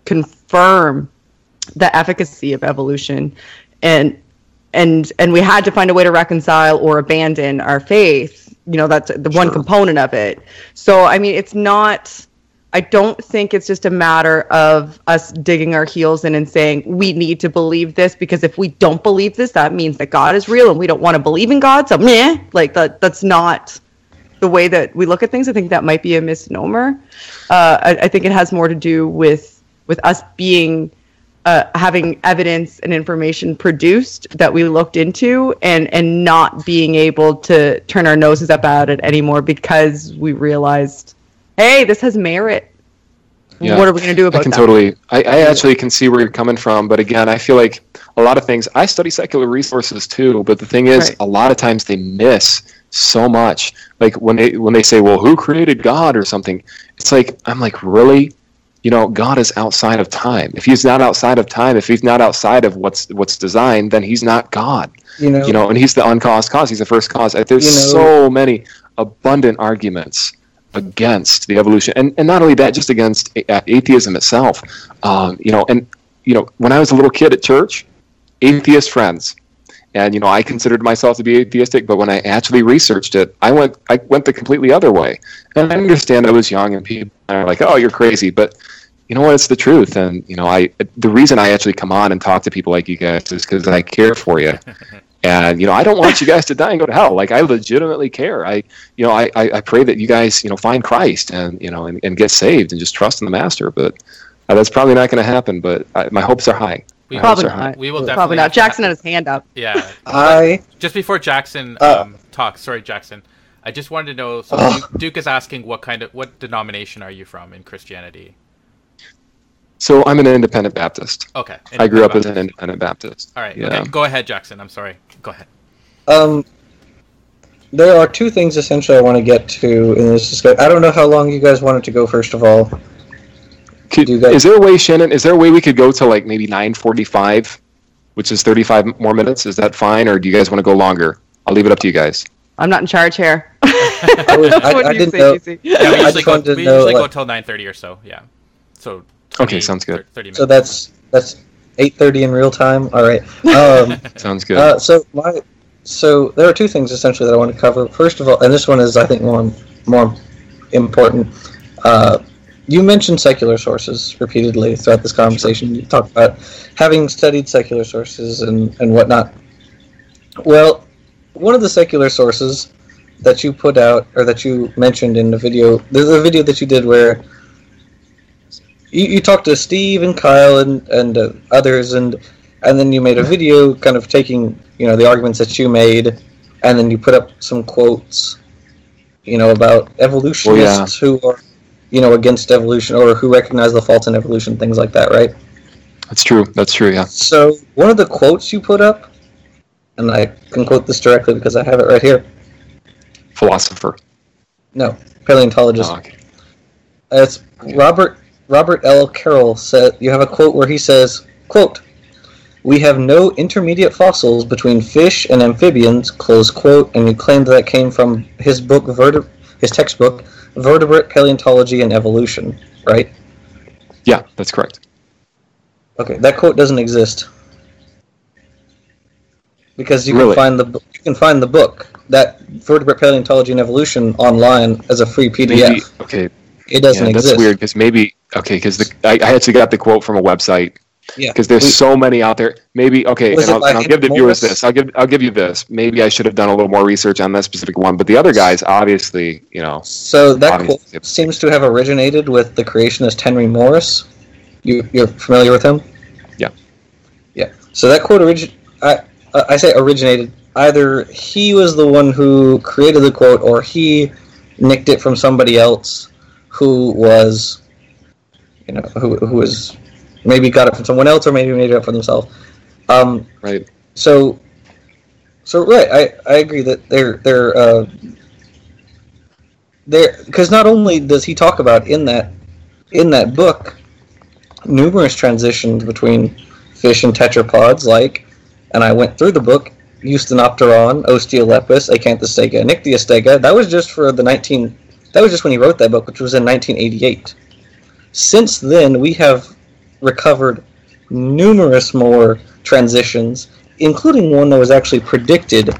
confirm the efficacy of evolution, and and and we had to find a way to reconcile or abandon our faith. You know, that's the one Sure. component of it. So I mean, it's not, I don't think it's just a matter of us digging our heels in and saying we need to believe this, because if we don't believe this, that means that God is real and we don't want to believe in God. So meh, like that that's not the way that we look at things. I think that might be a misnomer. Uh, I, I think it has more to do with with us being uh, having evidence and information produced that we looked into, and and not being able to turn our noses up at it anymore because we realized, hey, this has merit. Yeah. What are we going to do I about can that? totally. I, I actually can see where you're coming from, but again, I feel like a lot of things. I study secular resources too, but the thing is, Right. a lot of times they miss so much. Like when they when they say, "Well, who created God?" or something, it's like I'm like, really? You know, God is outside of time. If He's not outside of time, if He's not outside of what's what's designed, then He's not God. You know, You know, and He's the uncaused cause. He's the first cause. There's You know- so many abundant arguments against the evolution, and and not only that, just against a- atheism itself. Um, you know, and you know, when I was a little kid at church, atheist friends, and you know, I considered myself to be atheistic, but when I actually researched it, I went I went the completely other way. And I understand I was young, and people are like, "Oh, you're crazy," but you know what? It's the truth, and you know, I the reason I actually come on and talk to people like you guys is because I care for you. And you know, I don't want you guys to die and go to hell. Like I legitimately care. I, you know, I, I, I pray that you guys, you know, find Christ and you know, and, and get saved and just trust in the Master. But uh, that's probably not going to happen. But I, my hopes are high. We My Probably hopes are high. not. We will Probably definitely not. have to Jackson ha- had his hand up. Yeah. I Just before Jackson Uh, um, talks, sorry, Jackson. I just wanted to know. So Ugh. Duke, Duke is asking, what kind of what denomination are you from in Christianity? So I'm an independent Baptist. Okay. I grew up as Independent an independent Baptist. Baptist. All right. Yeah. Okay. Go ahead, Jackson. I'm sorry. Go ahead. Um, there are two things essentially I want to get to in this discussion. I don't know how long you guys wanted to go, first of all. Could, Do you guys- is there a way, Shannon? Is there a way we could go to like maybe nine forty-five, which is thirty-five more minutes? Is that fine, or do you guys want to go longer? I'll leave it up to you guys. I'm not in charge here. I, was, I, What I do you didn't say, know. J C? Yeah, we I usually just go, wanted to we know, usually go like- till nine thirty or so. Yeah. So. Okay, sounds good. thirty minutes. So that's that's eight thirty in real time. All right. Um, Sounds good. uh, so my so there are two things essentially that I want to cover. First of all, and this one is I think more more important. Uh, you mentioned secular sources repeatedly throughout this conversation. You talked about having studied secular sources and, and whatnot. Well, one of the secular sources that you put out or that you mentioned in the video, there's a video that you did where you, you talked to Steve and Kyle and and uh, others, and and then you made a video kind of taking you know the arguments that you made, and then you put up some quotes, you know, about evolutionists who are, you know, against evolution or who recognize the faults in evolution, things like that, right? That's true. That's true. Yeah. So one of the quotes you put up, and I can quote this directly because I have it right here. Philosopher. No, paleontologist. Oh, okay. It's Robert Robert L. Carroll said. You have a quote where he says, "Quote: We have no intermediate fossils between fish and amphibians." Close quote. And you claimed that came from his book, Verte- his textbook, Vertebrate Paleontology and Evolution, right? Yeah, that's correct. Okay, that quote doesn't exist because you Really? can find the bu- you can find the book, that Vertebrate Paleontology and Evolution, online as a free P D F. Maybe, okay. It doesn't Yeah, exist. that's weird because maybe okay because I, I actually got the quote from a website Yeah, because there's we- so many out there. Maybe okay, Was and it I'll, by and I'll give the Henry viewers Morris? this. I'll give I'll give you this. Maybe I should have done a little more research on that specific one. But the other guys, obviously, you know, So that Obviously. quote seems to have originated with the creationist Henry Morris. You you're familiar with him? Yeah. Yeah. So that quote origin I uh, I say originated. Either he was the one who created the quote, or he nicked it from somebody else who was, you know, who who was maybe got it from someone else, or maybe made it up for themselves. Um, right? So, so right, I, I agree that they're they're uh, they're because not only does he talk about in that in that book numerous transitions between fish and tetrapods, like, and I went through the book, Eusthenopteron, Osteolepis, Acanthostega, Nyctiostega. That was just for the nineteen. That was just when he wrote that book, which was in nineteen eighty-eight. Since then, we have recovered numerous more transitions, including one that was actually predicted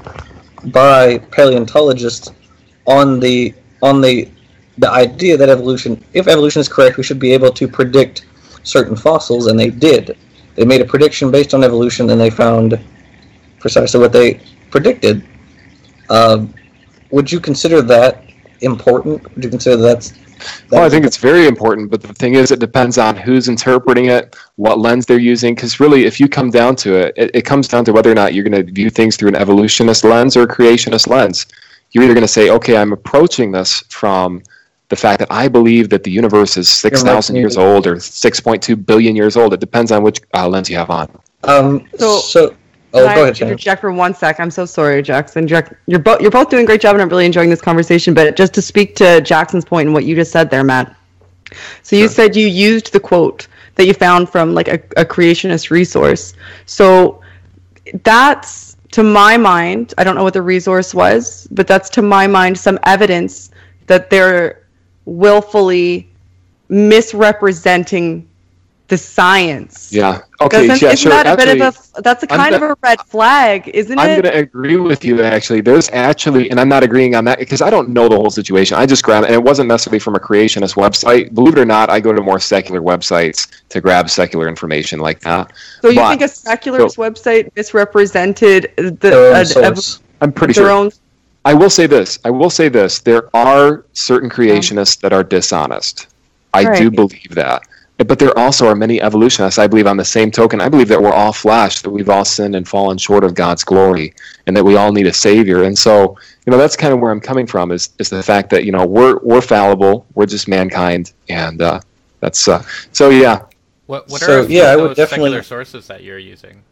by paleontologists on the on the the idea that evolution, if evolution is correct, we should be able to predict certain fossils, and they did. They made a prediction based on evolution, and they found precisely what they predicted. Uh, would you consider that important? Would you consider that's? that Well, I think it's very important, but the thing is, it depends on who's interpreting it, what lens they're using. Because really, if you come down to it, it, it comes down to whether or not you're going to view things through an evolutionist lens or a creationist lens. You're either going to say, okay, I'm approaching this from the fact that I believe that the universe is six thousand years old or six point two billion years old. It depends on which uh, lens you have on. Um, So- so, oh, Can go I ahead, Shannon. interject for one sec? I'm so sorry, Jackson. Jack, you're both you're both doing a great job, and I'm really enjoying this conversation. But just to speak to Jackson's point and what you just said there, Matt. So you Sure. said you used the quote that you found from like a, a creationist resource. So that's, to my mind, I don't know what the resource was, but that's to my mind some evidence that they're willfully misrepresenting the science. Yeah. Okay. Doesn't, yeah. isn't Sure. that a Actually, bit of a that's a I'm kind gonna- of a red flag, isn't I'm it? going to agree with you, actually. There's actually, and I'm not agreeing on that because I don't know the whole situation. I just grabbed, and it wasn't necessarily from a creationist website. Believe it or not, I go to more secular websites to grab secular information like that. So you But- think a secularist website misrepresented the Their own an- source. I'm pretty their sure. own? I will say this. I will say this. There are certain creationists that are dishonest. I do Right. believe that. But there also are many evolutionists, I believe, on the same token. I believe that we're all flesh, that we've all sinned and fallen short of God's glory, and that we all need a Savior. And so, you know, that's kind of where I'm coming from, is is the fact that, you know, we're we're fallible, we're just mankind, and uh, that's, uh, so yeah. What what So, are a few yeah, I of would those definitely- secular sources that you're using?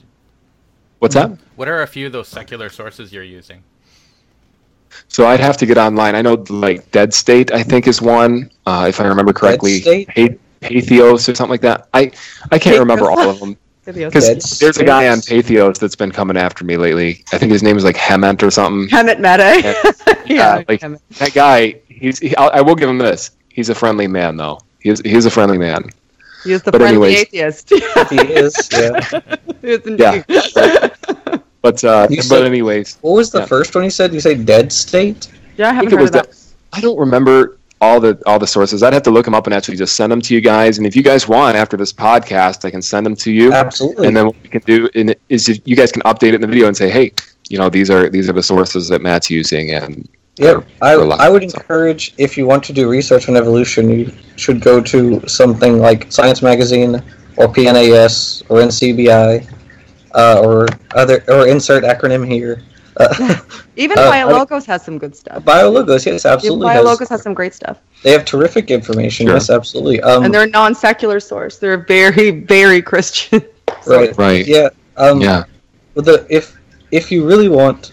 What's that? What are a few of those secular sources you're using? So I'd have to get online. I know, like, Dead State, I think, is one, uh, if I remember correctly. State? Hate, Patheos or something like that. I, I can't remember all of them. Because there's a guy on Patheos that's been coming after me lately. I think his name is like Hement or something. Hement Meta. yeah, like Hement. That guy. He's. He, I will give him this. He's a friendly man, though. He's. He's a friendly man. He is the but friendly anyways, atheist. He is. Yeah. He is indeed. Yeah. But uh, You but said- anyways, What was the Yeah. first one you said? You say Dead State? Yeah, I I haven't think it heard was of that. that. I don't remember all the all the sources. I'd have to look them up and actually just send them to you guys. And if you guys want, after this podcast, I can send them to you. Absolutely. And then what we can do in, is if you guys can update it in the video and say, hey, you know, these are these are the sources that Matt's using, and Yeah, I, reliable, I would so. encourage, if you want to do research on evolution, you should go to something like Science Magazine or P N A S or N C B I uh, or other or insert acronym here. Uh, Even Uh, Biologos has some good stuff. Biologos, yes, Even absolutely. Biologos Has, has some great stuff. they have terrific information, Sure. yes, absolutely. Um, And they're a non-secular source. They're a very, very Christian source. right, Right. yeah. Um, yeah, With the, if if you really want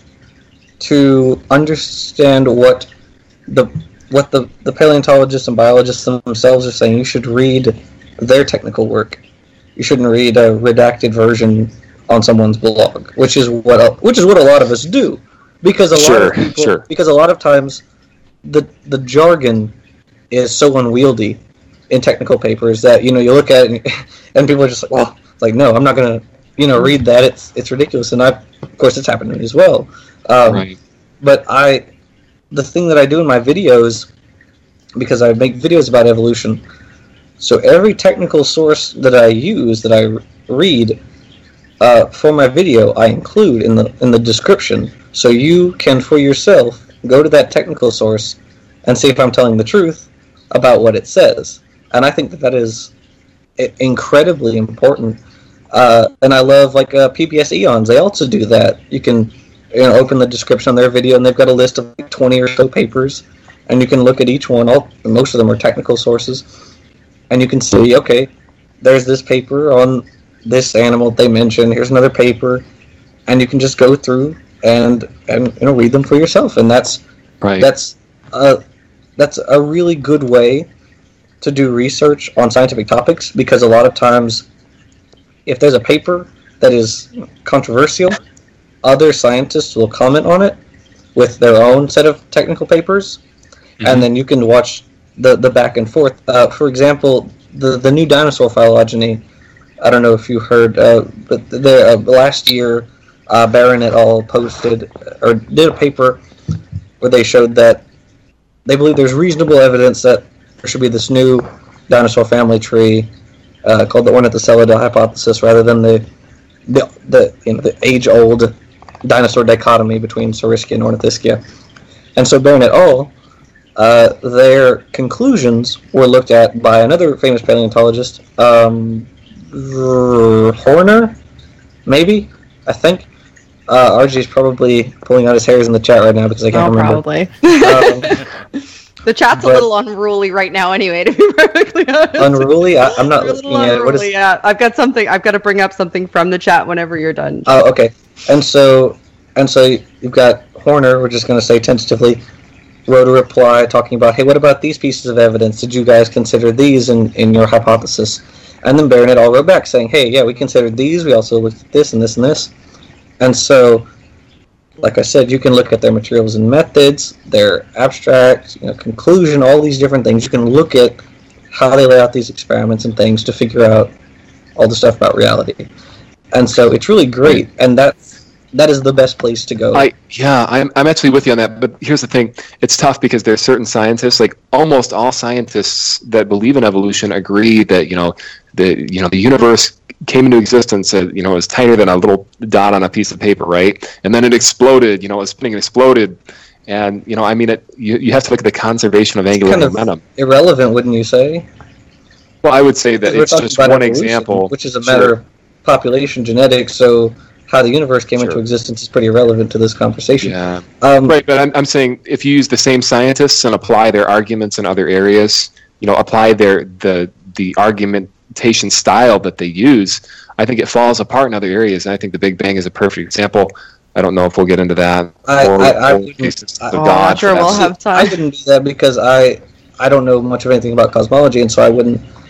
to understand what the what the, the paleontologists and biologists themselves are saying, you should read their technical work. You shouldn't read a redacted version on someone's blog, which is what a, which is what a lot of us do, because a lot Sure, of people, sure. because a lot of times the the jargon is so unwieldy in technical papers that, you know, you look at it and, and people are just like, well, like, no, I'm not gonna, you know, read that. It's it's ridiculous, and I, of course, it's happened to me as well. Um, right. But I, the thing that I do in my videos, because I make videos about evolution, so every technical source that I use, that I read uh, for my video, I include in the in the description, so you can for yourself go to that technical source and see if I'm telling the truth about what it says. And I think that that is i- incredibly important. Uh, and I love, like, uh, P B S Eons. They also do that. You can, you know, open the description on their video, and they've got a list of like twenty or so papers, and you can look at each one. All most of them are technical sources, and you can see, okay, there's this paper on this animal they mentioned. Here's another paper, and you can just go through and and you know read them for yourself. And that's Right. that's a that's a really good way to do research on scientific topics, because a lot of times, if there's a paper that is controversial, other scientists will comment on it with their own set of technical papers, Mhm. and then you can watch the, the back and forth. Uh, for example, the the new dinosaur phylogeny. I don't know if you heard, uh, but the uh, last year, uh, Barron et al. Posted or did a paper where they showed that they believe there's reasonable evidence that there should be this new dinosaur family tree uh, called the Ornithocellular hypothesis, rather than the the, the you know the age-old dinosaur dichotomy between Saurischia and Ornithischia. And so Barron et al. Uh, their conclusions were looked at by another famous paleontologist, um, Horner, maybe, I think. Uh, R G's probably pulling out his hairs in the chat right now because I can't Oh, remember. probably. Um, The chat's a but- little unruly right now, anyway. To be perfectly honest, unruly? I, I'm not You're a looking little at it. What is? unruly, yeah. I've got something. I've got to bring up something from the chat whenever you're done. Oh, okay. And so, and so you've got Horner. We're just going to say tentatively wrote a reply talking about, hey, what about these pieces of evidence? Did you guys consider these in, in your hypothesis? And then Barron et al. Wrote back saying, hey, yeah, we considered these. We also looked at this and this and this. And so, like I said, you can look at their materials and methods, their abstract, you know, conclusion, all these different things. You can look at how they lay out these experiments and things to figure out all the stuff about reality. And so it's really great, and that's that is the best place to go. I yeah, I'm I'm actually with you on that. But here's the thing: it's tough because there's certain scientists, like almost all scientists that believe in evolution, agree that you know the you know the universe came into existence. Uh, you know, it was tinier than a little dot on a piece of paper, right? And then it exploded. You know, it was spinning and exploded. And you know, I mean, it. You, you have to look at the conservation of angular kind of momentum. irrelevant, wouldn't you say? Well, I would say that We're it's talking just about one evolution, example, which is a Sure. matter of population genetics. So how the universe came Sure. into existence is pretty irrelevant to this conversation. Yeah. Um, Right, but I'm, I'm saying if you use the same scientists and apply their arguments in other areas, you know, apply their the the argumentation style that they use, I think it falls apart in other areas. And I think the Big Bang is a perfect example. I don't know if we'll get into that. I- or, I- I or wouldn't- cases I- of Oh, I'm God. not sure we'll That's- have I time. wouldn't do that because I I don't know much of anything about cosmology, and so I wouldn't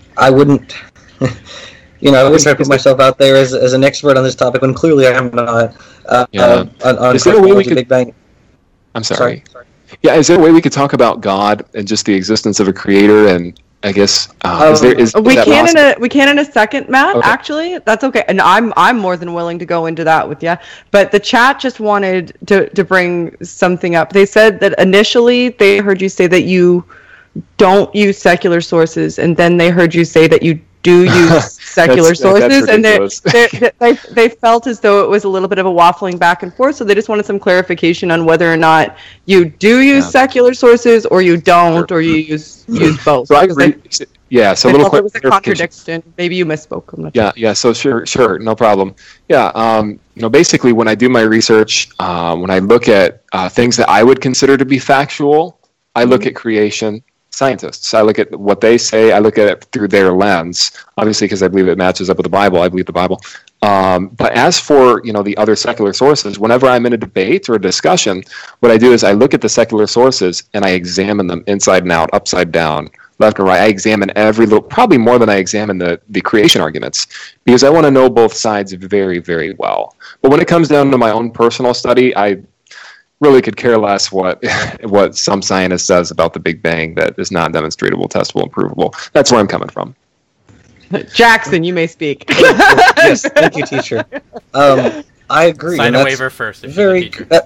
I wouldn't, you know, I wouldn't try to put myself out there as as an expert on this topic when clearly I am not. Uh, Yeah. uh, on, on Is there a way we cosmology, could- Big Bang. I'm sorry. Yeah, is there a way we could talk about God and just the existence of a creator? And I guess uh, is there is, is We that can in possible? a we can in a second, Matt. Okay. Actually, that's okay, and I'm I'm more than willing to go into that with you. But the chat just wanted to to bring something up. They said that initially they heard you say that you don't use secular sources, and then they heard you say that you do use secular That's- that- that's sources, and they ridiculous. they they they felt as though it was a little bit of a waffling back and forth. So they just wanted some clarification on whether or not you do use Yeah. secular sources, or you don't, or you use use both. So I Because they- agree. Yeah, so a they little felt there was a clarification. contradiction. Maybe you misspoke. I'm not Yeah, yeah. So sure, sure, no problem. Yeah, um, you know, basically, when I do my research, uh, when I look at uh, things that I would consider to be factual, I look at creation scientists. I look at what they say. I look at it through their lens, obviously, because I believe it matches up with the Bible. I believe the Bible. Um, but as for you know the other secular sources, whenever I'm in a debate or a discussion, what I do is I look at the secular sources and I examine them inside and out, upside down, left and right. I examine every little, probably more than I examine the, the creation arguments, because I want to know both sides very, very well. But when it comes down to my own personal study, I really could care less what what some scientist says about the Big Bang that is not demonstratable, testable, and provable. That's where I'm coming from. Jackson, you may speak. Yes, thank you, teacher. Um, I agree. Sign and a that's waiver first. If Very. you're the teacher. That,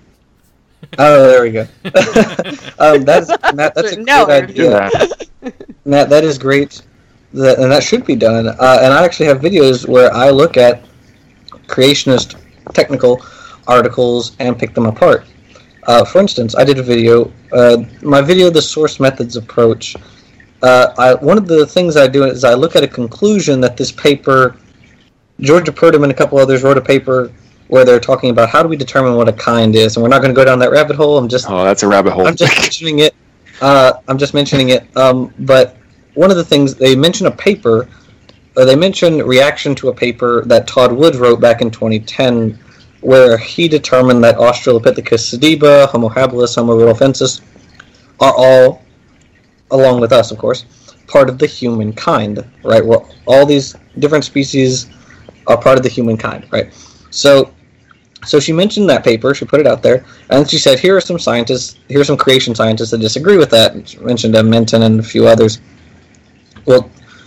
oh, there we go. um, that's Matt. That's a No, great idea. Matt, that is great, that, and that should be done. Uh, and I actually have videos where I look at creationist technical articles and pick them apart. Uh, for instance, I did a video, uh, my video, The Source Methods Approach. Uh, I, one of the things I do is I look at a conclusion that this paper, Georgia Purdom and a couple others wrote a paper where they're talking about how do we determine what a kind is, and we're not going to go down that rabbit hole. I'm just Oh, that's a rabbit hole. I'm just mentioning it. Uh, I'm just mentioning it. Um, but one of the things they mention a paper, uh, they mention reaction to a paper that Todd Wood wrote back in twenty ten, where he determined that Australopithecus sediba, Homo habilis, Homo rudolfensis are all, along with us, of course, part of the human kind, right? Well, all these different species are part of the human kind, right? So. So she mentioned that paper, she put it out there, and she said, here are some scientists, here are some creation scientists that disagree with that. And she mentioned uh, Menton and a few others. Well,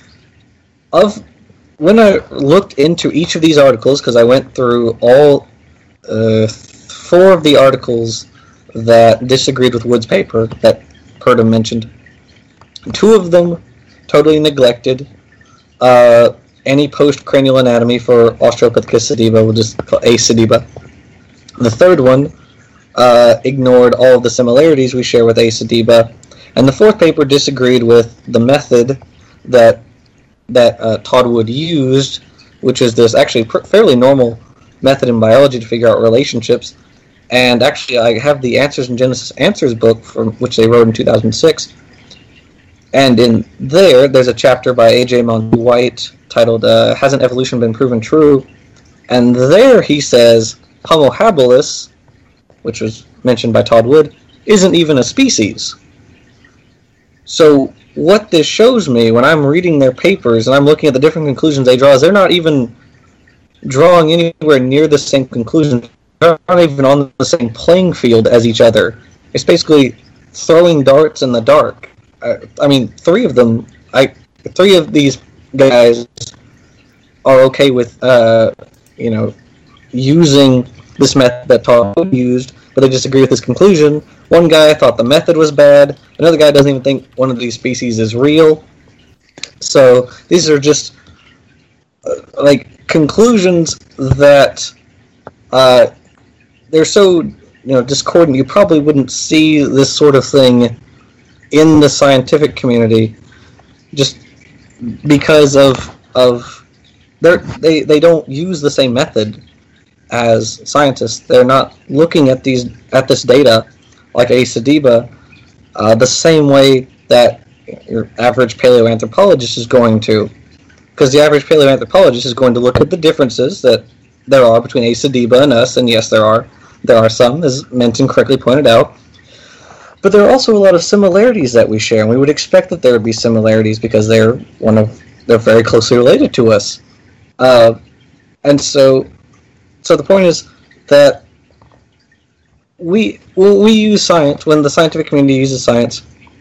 of when I looked into each of these articles, because I went through all uh, four of the articles that disagreed with Wood's paper that Purdom mentioned, two of them totally neglected uh, any post-cranial anatomy for Australopithecus sediba, we'll just call A. sediba. The third one uh, ignored all of the similarities we share with A. sediba, and the fourth paper disagreed with the method that that uh, Todd Wood used, which is this actually pr- fairly normal method in biology to figure out relationships. And actually, I have the Answers in Genesis Answers book, from which they wrote in two thousand six. And in there, there's a chapter by A J Monty White titled uh, Hasn't Evolution Been Proven True? And there he says Homo habilis, which was mentioned by Todd Wood, isn't even a species. So what this shows me when I'm reading their papers and I'm looking at the different conclusions they draw is they're not even drawing anywhere near the same conclusions. They're not even on the same playing field as each other. It's basically throwing darts in the dark. I, I mean, three of them, I three of these guys are okay with, uh, you know, using this method that Todd used, but they disagree with his conclusion. One guy thought the method was bad. Another guy doesn't even think one of these species is real. So these are just uh, like conclusions that uh, they're so you know discordant. You probably wouldn't see this sort of thing in the scientific community, just because of of they they they don't use the same method as scientists. They're not looking at these at this data like A. sediba uh, the same way that your average paleoanthropologist is going to, because the average paleoanthropologist is going to look at the differences that there are between A. sediba and us, and yes, there are there are some, as Menton correctly pointed out. but there are also a lot of similarities that we share, and we would expect that there would be similarities because they're one of they're very closely related to us. Uh, and so, so the point is that we when we use science, when the scientific community uses science,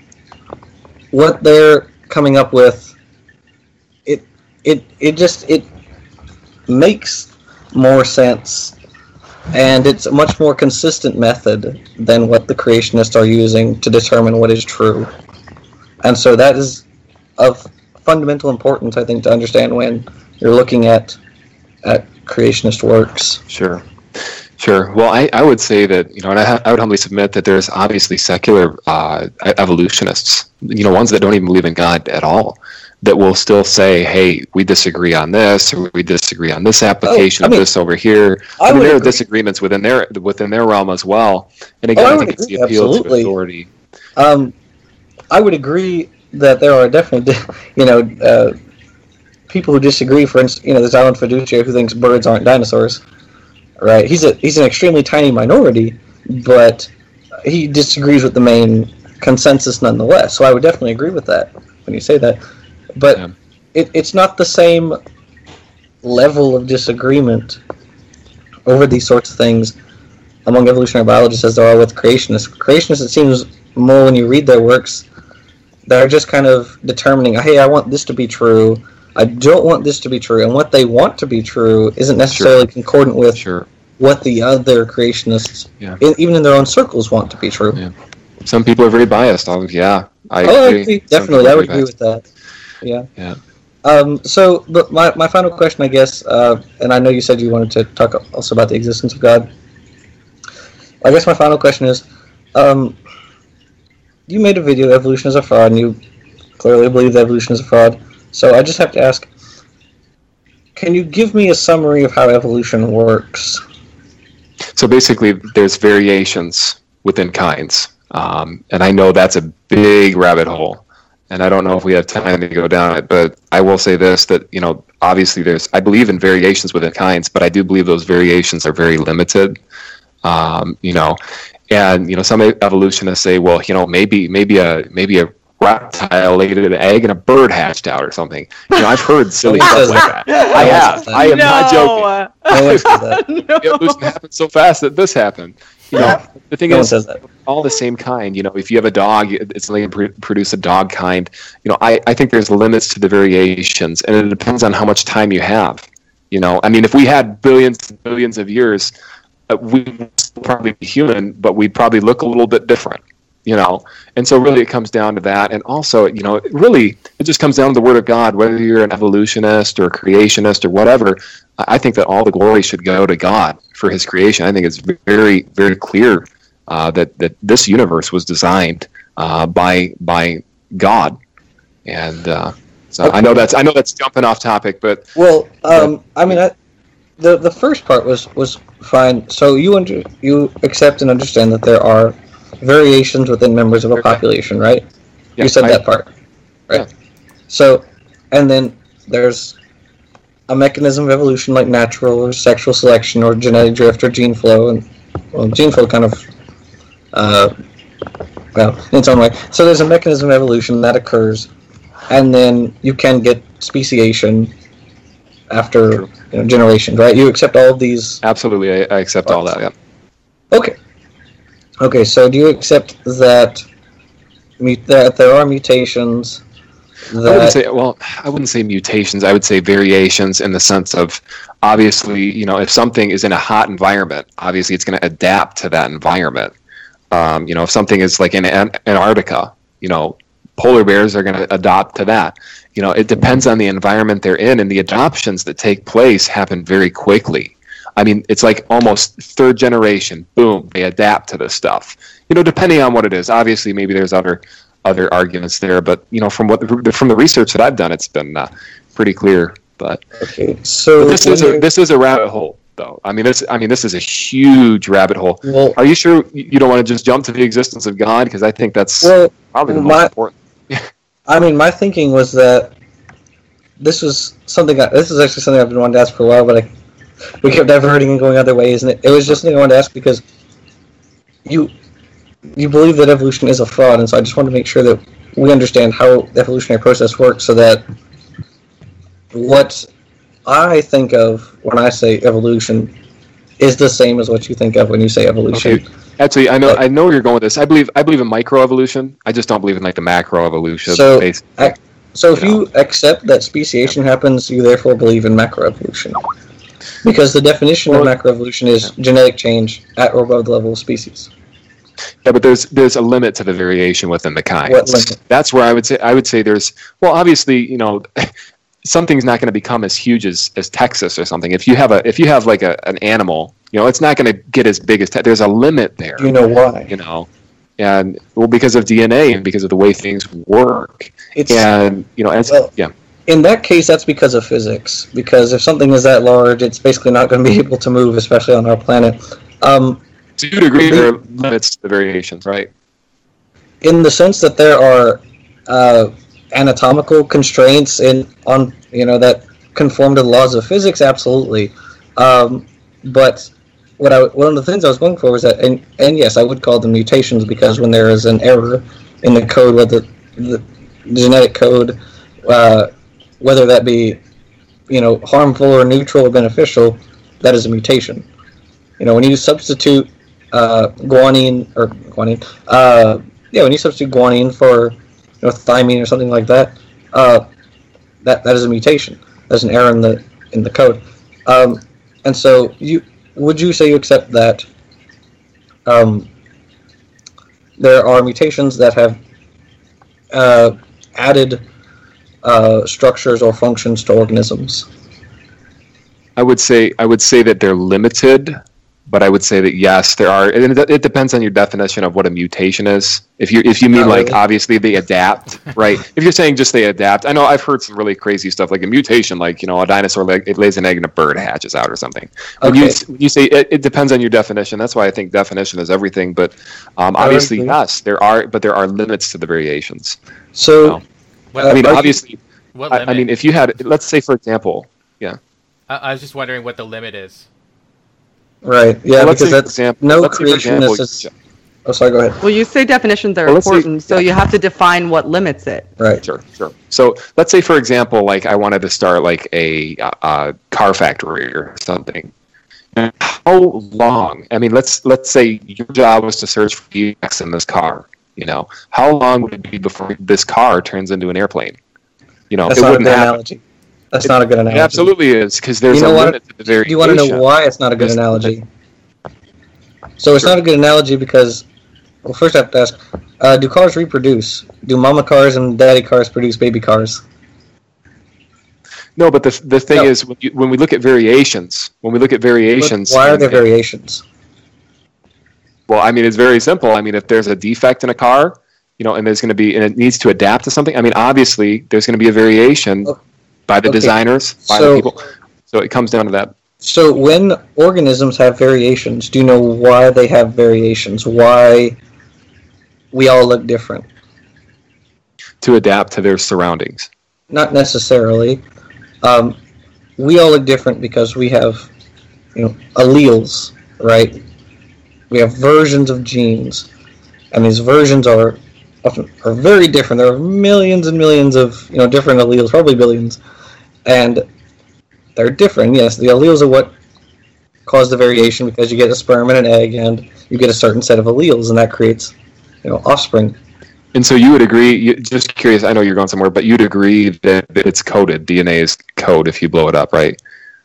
what they're coming up with, it it it just it makes more sense, and it's a much more consistent method than what the creationists are using to determine what is true. And so that is of fundamental importance, I think, to understand when you're looking at at creationist works. Sure. Sure. Well, I, I would say that, you know, and I, I would humbly submit that there's obviously secular uh, evolutionists, you know, ones that don't even believe in God at all, that will still say, hey, we disagree on this, or we disagree on this application oh, I mean, of this over here. I, I mean, would there agree. are disagreements within their within their realm as well. And again, Oh, I I would think it's the agree, appeal absolutely. to authority. Um, I would agree that there are definitely, you know, uh, people who disagree. For instance, you know, there's Alan Fiducia who thinks birds aren't dinosaurs. Right? He's a he's an extremely tiny minority, but he disagrees with the main consensus nonetheless. So I would definitely agree with that when you say that. But Yeah. it, it's not the same level of disagreement over these sorts of things among evolutionary biologists as there are with creationists. Creationists, it seems more when you read their works, they're just kind of determining, hey, I want this to be true. I don't want this to be true, and what they want to be true isn't necessarily sure. concordant with sure. what the other creationists, yeah. in, even in their own circles, want to be true. Yeah. Some people are very biased. I'll, yeah, I oh, agree. I agree. Definitely, I would agree with that. Yeah. Yeah. Um, so, but my, my final question, I guess, uh, and I know you said you wanted to talk also about the existence of God. I guess my final question is, um, you made a video, Evolution is a Fraud, and you clearly believe that evolution is a fraud. So I just have to ask, can you give me a summary of how evolution works? So basically, there's variations within kinds. Um, and I know that's a big rabbit hole. And I don't know if we have time to go down it, but I will say this, that, you know, obviously there's, I believe in variations within kinds, but I do believe those variations are very limited. Um, you know, and, you know, some evolutionists say, well, you know, maybe, maybe a, maybe a, reptile laid an egg and a bird hatched out or something. You know, I've heard silly stuff like that. I have. I am no. not joking. No. Evolution happened so fast that this happened. You know, the thing no is, all the same kind. You know, if you have a dog, it's going to produce a dog kind. You know, I, I think there's limits to the variations, and it depends on how much time you have. You know, I mean, if we had billions and billions of years, uh, we would probably be human, but we'd probably look a little bit different. You know, and so really it comes down to that. And also, you know, really it just comes down to the Word of God, whether you're an evolutionist or a creationist or whatever. I think that all the glory should go to God for His creation. I think it's very, very clear uh, that, that this universe was designed uh, by by God. And uh, so okay. I know that's I know that's jumping off topic, but well, um, but, I mean, I, the the first part was, was fine. So you under, you accept and understand that there are variations within members of a population, right? Yeah, you said I, that part, right? Yeah. So, and then there's a mechanism of evolution like natural or sexual selection or genetic drift or gene flow, and well, gene flow kind of, uh, well, in its own way. So there's a mechanism of evolution that occurs, and then you can get speciation after you know, generations, right? You accept all of these? Absolutely, I, I accept parts. all that, yeah. Okay. Okay, so do you accept that that there are mutations that... I wouldn't say, well, I wouldn't say mutations. I would say variations in the sense of, obviously, you know, if something is in a hot environment, obviously it's going to adapt to that environment. Um, you know, if something is like in An- Antarctica, you know, polar bears are going to adopt to that. You know, it depends on the environment they're in, and the adoptions that take place happen very quickly. I mean, it's like almost third generation. Boom, they adapt to this stuff. You know, depending on what it is. Obviously, maybe there's other other arguments there, but you know, from what from the research that I've done, it's been uh, pretty clear. But, okay, so but this is a, this is a rabbit hole, though. I mean, this I mean, this is a huge rabbit hole. Well, Are you sure you don't want to just jump to the existence of God? Because I think that's well, probably the my, most important. I mean, my thinking was that this was something. I, this is actually something I've been wanting to ask for a while, but I. We kept diverting and going other ways, and it, it was just something I wanted to ask because you you believe that evolution is a fraud, and so I just want to make sure that we understand how the evolutionary process works, so that what I think of when I say evolution is the same as what you think of when you say evolution. Okay. Actually, I know I know where you're going with this. I believe I believe in microevolution. I just don't believe in like the macroevolution. So, based, I, so if you know. you accept that speciation happens, you therefore believe in macroevolution, because the definition Well, of macroevolution is yeah. genetic change at or above the level of species. Yeah, but there's there's a limit to the variation within the kinds. What limit? That's where I would say I would say there's well, obviously, you know, something's not going to become as huge as, as Texas or something. If you have a if you have like a, an animal, you know, it's not going to get as big as te- there's a limit there. Do you know why? You know, and well, because of D N A and because of the way things work. It's And you know, as well, yeah, in that case, that's because of physics. Because if something is that large, it's basically not going to be able to move, especially on our planet. Um, so you'd agree there are limits to the variations, right? in the sense that there are uh, anatomical constraints in on you know that conform to the laws of physics, absolutely. Um, but what I one of the things I was going for was that, and and yes, I would call them mutations, because when there is an error in the code, whether the, the genetic code, uh, whether that be you know harmful or neutral or beneficial, that is a mutation. You know, when you substitute uh, guanine or guanine, uh, yeah, when you substitute guanine for you know thymine or something like that, uh, that that is a mutation. There's an error in the in the code, um, and so you would you say you accept that um, there are mutations that have uh, added uh, structures or functions to organisms? I would say I would say that they're limited, but I would say that yes, there are. And it, it depends on your definition of what a mutation is. If you if you mean Not like really. obviously they adapt, right? If you're saying just they adapt, I know I've heard some really crazy stuff like a mutation, like you know a dinosaur like it lays an egg and a bird hatches out or something. When you Okay. when you say it, it depends on your definition. That's why I think definition is everything. But um, obviously agree. yes, there are, but there are limits to the variations. So, Wow. What, Uh, I mean are you- obviously, what I, limit? I mean if you had, let's say for example, yeah. I, I was just wondering what the limit is. right, yeah, Well, let's because say, for that's example, no let's say, for example, creationist is. Oh, sorry. Go ahead. Well, you say definitions are Well, let's say- important, so you have to define what limits it. Right. Sure, sure. So let's say, for example, like I wanted to start like a, uh car factory or something. How long? I mean, let's let's say your job was to search for defects in this car. You know, how long would it be before this car turns into an airplane? You know, That's it not a wouldn't good happen. analogy. That's not a good It analogy. absolutely is because there's You know a what? limit to the Do variation. you want to know why it's not a good There's- analogy? So it's Sure. not a good analogy because, well, first I have to ask, uh, do cars reproduce? Do mama cars and daddy cars produce baby cars? No, but the the thing No. is, when, you, when we look at variations, when we look at But variations, why are and- there variations? Well, I mean, it's very simple. I mean, if there's a defect in a car, you know, and there's going to be, and it needs to adapt to something. I mean, obviously, there's going to be a variation Okay. by the Okay. designers, by So- the people. So it comes down to that. So when organisms have variations, do you know why they have variations? Why we all look different? To adapt to their surroundings. Not necessarily. Um, we all look different because we have, you know, alleles, right? We have versions of genes, and these versions are often are very different. There are millions and millions of you know different alleles, probably billions, and they're different. Yes, the alleles are what cause the variation because you get a sperm and an egg, and you get a certain set of alleles, and that creates, you know, offspring. And so you would agree, you, just curious, I know you're going somewhere, but you'd agree that it's coded. D N A is code if you blow it up, right?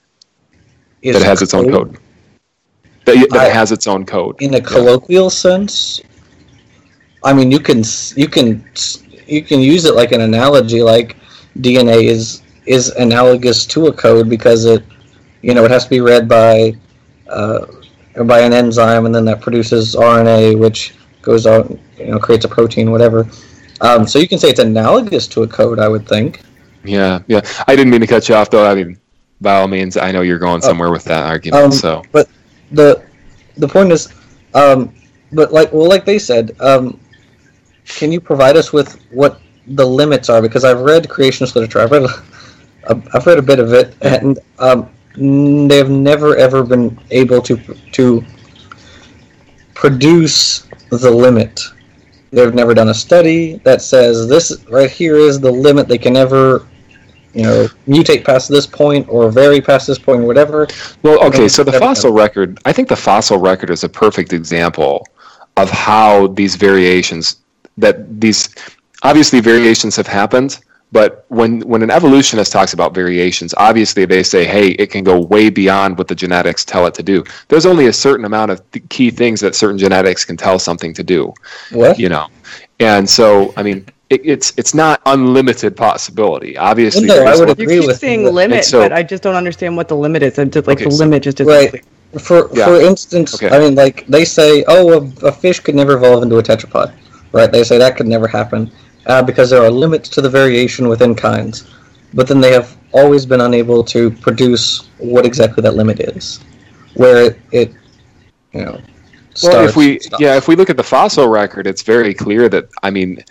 Is That it has its own code. That, that I- it has its own code. In a colloquial sense, I mean, you can you can you can use it like an analogy. Like D N A is is analogous to a code because it, you know, it has to be read by uh, by an enzyme, and then that produces R N A, which goes out, you know, creates a protein, whatever. Um, so you can say it's analogous to a code, I would think. Yeah, yeah. I didn't mean to cut you off, though. I mean, by all means, I know you're going somewhere with that argument, Um, so. But the the point is, um, but like well, like they said, um, can you provide us with what the limits are? Because I've read creationist literature. I've read a- I've read a bit of it, and um, n- they have never ever been able to to produce the limit. They've never done a study that says this right here is the limit. They can never, you know, mutate past this point or vary past this point or whatever. Well, okay, so the fossil record, I think the fossil record is a perfect example of how these variations, that these, obviously variations have happened, but when, when an evolutionist talks about variations, obviously they say, hey, it can go way beyond what the genetics tell it to do. There's only a certain amount of th- key things that certain genetics can tell something to do. What? You know, and so, I mean, it, it's it's not unlimited possibility. Obviously, No, there is I would one- You agree keep with saying you. limit, so- but I just don't understand what the limit is. I'm just like Okay, the so- limit just isn't Right. clear. For Yeah. for instance, Okay. I mean, like they say, oh, a, a fish could never evolve into a tetrapod, right? They say that could never happen uh, because there are limits to the variation within kinds. But then they have always been unable to produce what exactly that limit is, where it, it you know, Well, starts if we and stops. yeah, if we look at the fossil record, it's very clear that I mean,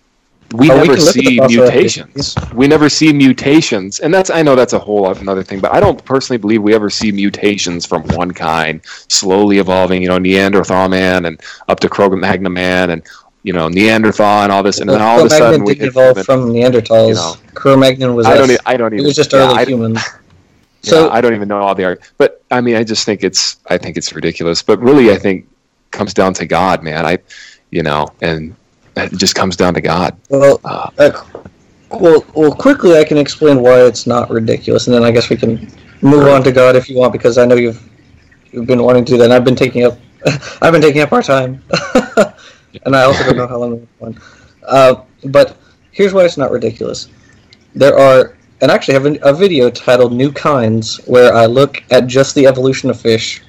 we Oh, we never can look at the see fossil record. mutations. We never see mutations, and that's I know that's a whole another thing, but I don't personally believe we ever see mutations from one kind slowly evolving. You know, Neanderthal man and up to Cro-Magnon man, and you know Neanderthal and all this, and then all of a sudden we didn't hit evolve human. from Neanderthals. you know. Cro-Magnon was I don't. us. e- I don't even. It was just yeah, early I, humans. Yeah, So I don't even know all the art, but I mean, I just think it's, I think it's ridiculous. But really, I think it comes down to God, man. I, you know, and it just comes down to God. well, Uh, uh, well, well, quickly I can explain why it's not ridiculous, and then I guess we can move on to God if you want, because I know you've you've been wanting to do that. And I've been taking up, I've been taking up our time, and I also don't know how long we've gone. Uh, but here's why it's not ridiculous. There are, and I actually have a, a video titled "New Kinds," where I look at just the evolution of fish,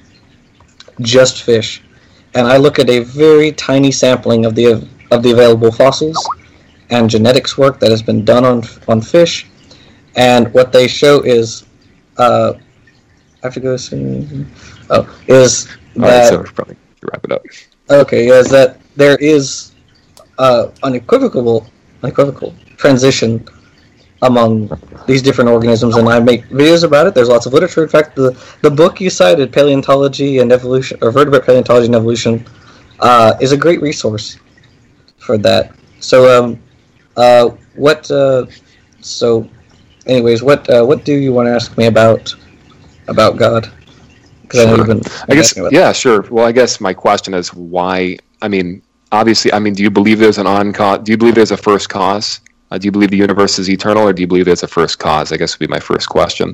just fish, and I look at a very tiny sampling of the of the available fossils and genetics work that has been done on on fish, and what they show is, uh, I have to go soon. Oh, is all right, that so we should probably wrap it up. okay? Is that there is uh, unequivocal unequivocal transition among these different organisms, and I make videos about it. There's lots of literature. In fact, the the book you cited, Paleontology and Evolution, or Vertebrate Paleontology and Evolution, uh, is a great resource for that. So, um, uh, what? Uh, so, anyways, what uh, what do you want to ask me about about God? Because I know Sure. you've been. I guess, asking about yeah, sure. Well, I guess my question is why? I mean, obviously, I mean, do you believe there's an on cause? Do you believe there's a first cause? Uh, do you believe the universe is eternal, or do you believe there's a first cause? I guess would be my first question.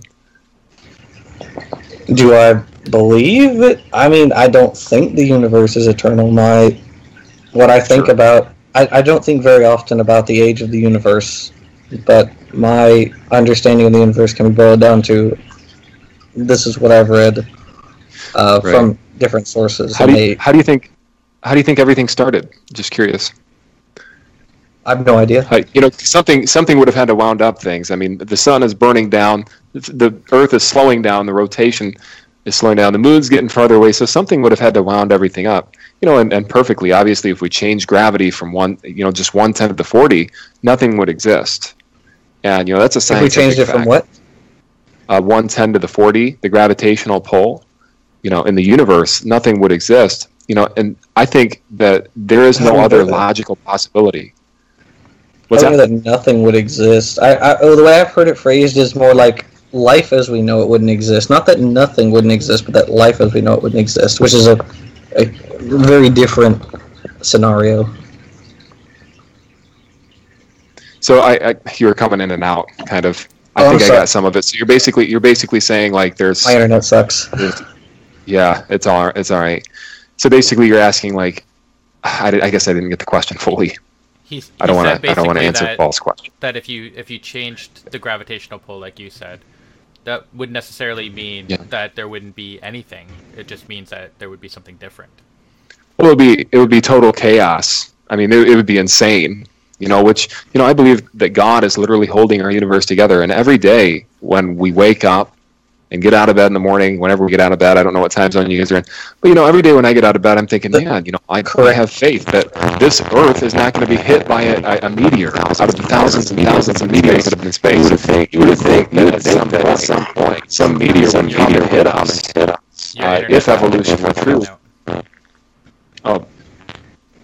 that. Do I believe it? I mean, I don't think the universe is eternal. My what I think Sure. about, I, I don't think very often about the age of the universe, but my understanding of the universe can be boiled down to this is what I've read uh, Right. from different sources. How and do you, they, how do you think? How do you think everything started? Just curious. I have no idea. How, you know, something something would have had to wound up things. I mean, the sun is burning down, the Earth is slowing down, the rotation is slowing down, the moon's getting farther away, so something would have had to wound everything up. You know, and, and perfectly, obviously, if we change gravity from one, you know, just one tenth to forty, nothing would exist. And you know, that's a If we scientific changed it from fact. what? Uh, one ten to the forty, the gravitational pull, you know, in the universe, nothing would exist. You know, and I think that there is How no do you other know that? logical possibility. What's I know that? that nothing would exist. I, I oh, the way I've heard it phrased is more like life as we know it wouldn't exist. Not that nothing wouldn't exist, but that life as we know it wouldn't exist, which is a, a very different scenario. So I, I you were coming in and out, kind of. I Oh, I'm think I sorry. got some of it. So you're basically you're basically saying like there's, My internet sucks. there's yeah, it's all it's all right. So basically, you're asking like, I, di- I guess I didn't get the question fully. He, I don't he want said to I don't want to basically answer that, false question. that if you if you changed the gravitational pull, like you said, that wouldn't necessarily mean Yeah. that there wouldn't be anything. It just means that there would be something different. Well, it would be it would be total chaos. I mean, it, it would be insane. You know, which you know, I believe that God is literally holding our universe together. And every day when we wake up and get out of bed in the morning, whenever we get out of bed, I don't know what time zone you guys are in, but you know, every day when I get out of bed, I'm thinking, man, you know, I, I have faith that this Earth is not going to be hit by a, a, a meteor out of the thousands and thousands of meteors that have been in space. You would think, you would think that at some, that at some point, some meteor would come and hit us. Your Uh, internet if got evolution cut were true. out. Oh,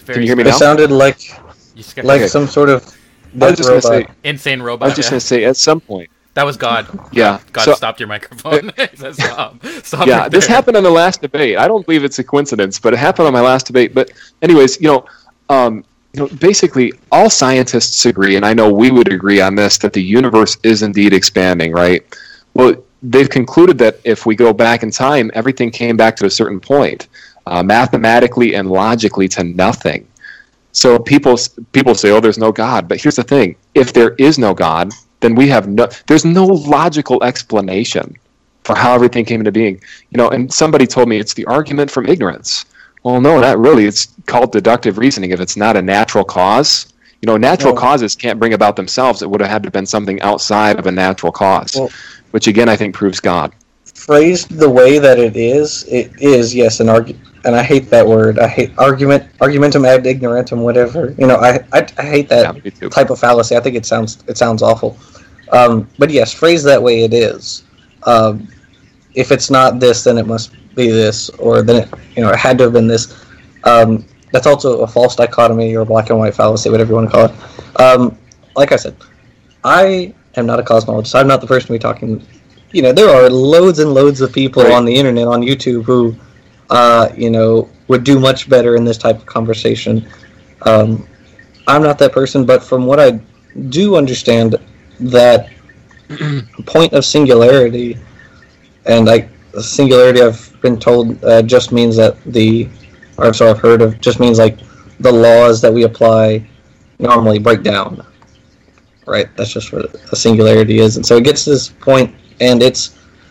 very Can you hear me It now? sounded like You scared like Okay. some sort of I was just going to robot. say, insane I robot. was just yeah. going to say, at some point, That was God. yeah. God so, stopped your microphone. He said, stop. Stop yeah, right this there. happened on the last debate. I don't believe it's a coincidence, but it happened on my last debate. But anyways, you know, um, you know, basically all scientists agree, and I know we would agree on this, that the universe is indeed expanding, right? Well, they've concluded that if we go back in time, everything came back to a certain point, uh, mathematically and logically to nothing. So people people say, oh, there's no God. But here's the thing. If there is no God, then we have no, there's no logical explanation for how everything came into being. You know, and somebody told me it's the argument from ignorance. Well, no, not really. It's called deductive reasoning if it's not a natural cause. You know, natural Well- causes can't bring about themselves. It would have had to have been something outside of a natural cause, Well- which again I think proves God. Phrased the way that it is, it is yes an argument, and I hate that word. I hate argument, argumentum ad ignorantum, whatever. You know, I I, I hate that Yeah, me too. type of fallacy. I think it sounds it sounds awful. Um, but yes, phrased that way, it is. Um, if it's not this, then it must be this, or then it you know it had to have been this. Um, that's also a false dichotomy or black and white fallacy, whatever you want to call it. Um, like I said, I am not a cosmologist. I'm not the person to be talking. You know, there are loads and loads of people Right. on the internet, on YouTube, who, uh, you know, would do much better in this type of conversation. Um, I'm not that person, but from what I do understand, that point of singularity, and I, singularity, I've been told, uh, just means that the, or so I've heard of, just means like the laws that we apply normally break down. Right? That's just what a singularity is. And so it gets to this point, and it's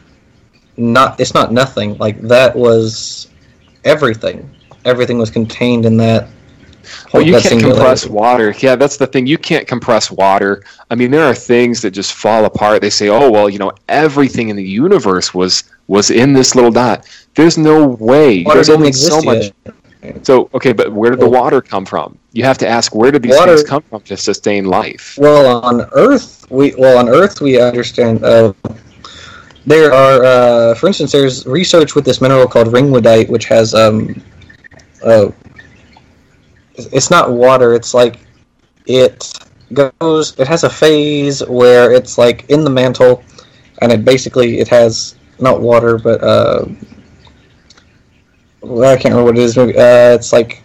not it's not nothing. Like, that was everything. Everything was contained in that point. Well, you that can't singularity. compress water. Yeah, that's the thing. You can't compress water. I mean, there are things that just fall apart. They say, oh, well, you know, everything in the universe was was in this little dot. There's no way. Water There's didn't only exist so much. yet. So, okay, but where did the Well- water come from? You have to ask, where did these Water- things come from to sustain life? Well, on Earth, we well on Earth we understand. Uh, there are, uh, for instance, there's research with this mineral called ringwoodite, which has um, uh, it's not water. It's like it goes. It has a phase where it's like in the mantle, and it basically it has not water, but uh, well, I can't remember what it is. Maybe, uh, it's like,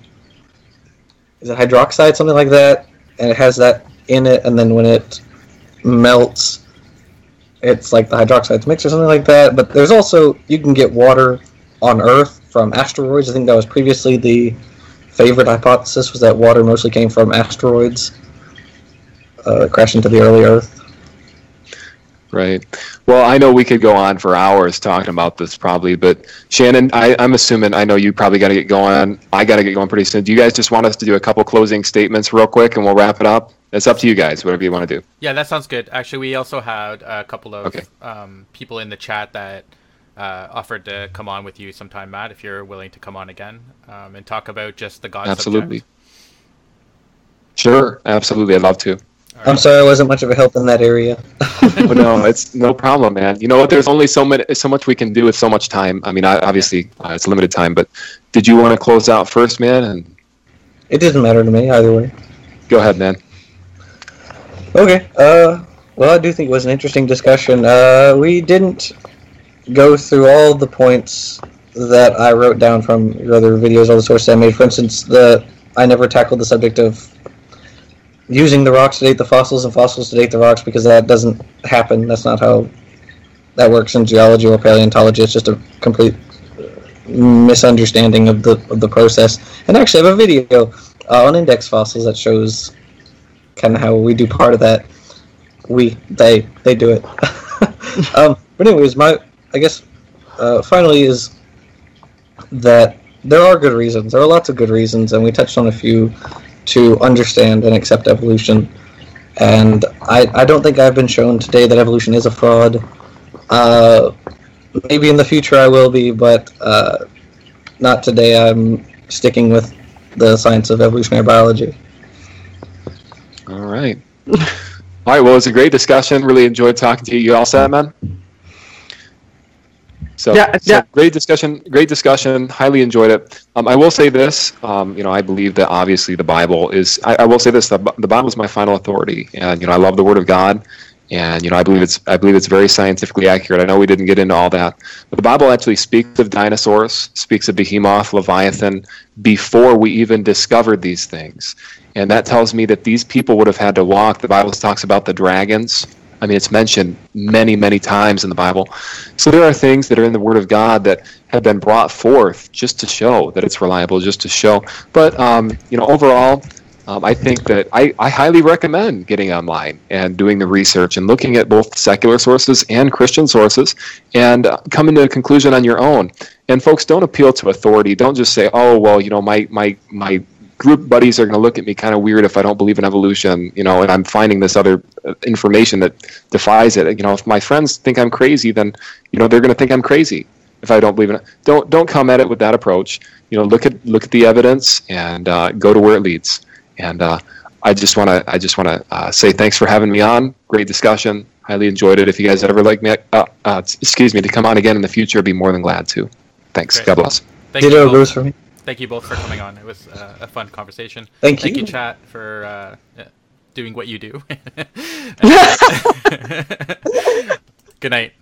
is it hydroxide, something like that? And it has that in it, and then when it melts, it's like the hydroxides mix or something like that. But there's also, you can get water on Earth from asteroids. I think that was previously the favorite hypothesis, was that water mostly came from asteroids uh, crashing to the early Earth. Right. Well, I know we could go on for hours talking about this probably, but Shannon, I, I'm assuming, I know you probably got to get going. I got to get going pretty soon. Do you guys just want us to do a couple closing statements real quick and we'll wrap it up? It's up to you guys, whatever you want to do. Yeah, that sounds good. Actually, we also had a couple of Okay. um, people in the chat that uh, offered to come on with you sometime, Matt, if you're willing to come on again um, and talk about just the God Absolutely. subject. Sure. Absolutely. I'd love to. All I'm right. sorry I wasn't much of a help in that area. But no, it's no problem, man. You know what? There's only so many, so much we can do with so much time. I mean, I, obviously, uh, it's limited time, but did you want to close out first, man? And It doesn't matter to me either way. go ahead, man. Okay. Uh, well, I do think it was an interesting discussion. Uh, we didn't go through all the points that I wrote down from your other videos, all the sources I made. For instance, the I never tackled the subject of using the rocks to date the fossils and fossils to date the rocks, because that doesn't happen. That's not how that works in geology or paleontology. It's just a complete misunderstanding of the of the process. And actually, I have a video uh, on index fossils that shows kind of how we do part of that. We they they do it. um, but anyways, my I guess uh, finally is that there are good reasons. There are lots of good reasons, and we touched on a few to understand and accept evolution. And I, I don't think I've been shown today that evolution is a fraud. Uh, maybe in the future I will be, but uh, not today. I'm sticking with the science of evolutionary biology. All right. All right. Well, it was a great discussion. Really enjoyed talking to you. You all set, man? So, Yeah, so yeah. great discussion. Great discussion. Highly enjoyed it. Um, I will say this. Um, you know, I believe that obviously the Bible is. I, I will say this. The, the Bible is my final authority, and you know, I love the Word of God, and you know, I believe it's. I believe it's very scientifically accurate. I know we didn't get into all that, but the Bible actually speaks of dinosaurs, speaks of Behemoth, Leviathan, before we even discovered these things, and that tells me that these people would have had to walk. The Bible talks about the dragons. I mean, it's mentioned many, many times in the Bible. So there are things that are in the Word of God that have been brought forth just to show that it's reliable, just to show. But, um, you know, overall, um, I think that I, I highly recommend getting online and doing the research and looking at both secular sources and Christian sources and uh, coming to a conclusion on your own. And folks, don't appeal to authority. Don't just say, oh, well, you know, my my my group buddies are going to look at me kind of weird if I don't believe in evolution, you know, and I'm finding this other information that defies it. You know, if my friends think I'm crazy, then, you know, they're going to think I'm crazy if I don't believe in it. Don't don't come at it with that approach. You know, look at look at the evidence and uh, go to where it leads. And uh, I just want to I just want to uh, say thanks for having me on. Great discussion. Highly enjoyed it. If you guys ever like me, uh, uh, excuse me, to come on again in the future, I'd be more than glad to. Thanks. Great. God bless. Thank you Ditto both. goes for me. Thank you both for coming on. It was uh, a fun conversation. Thank Thank you. you, chat, for uh, yeah, doing what you do. Good night.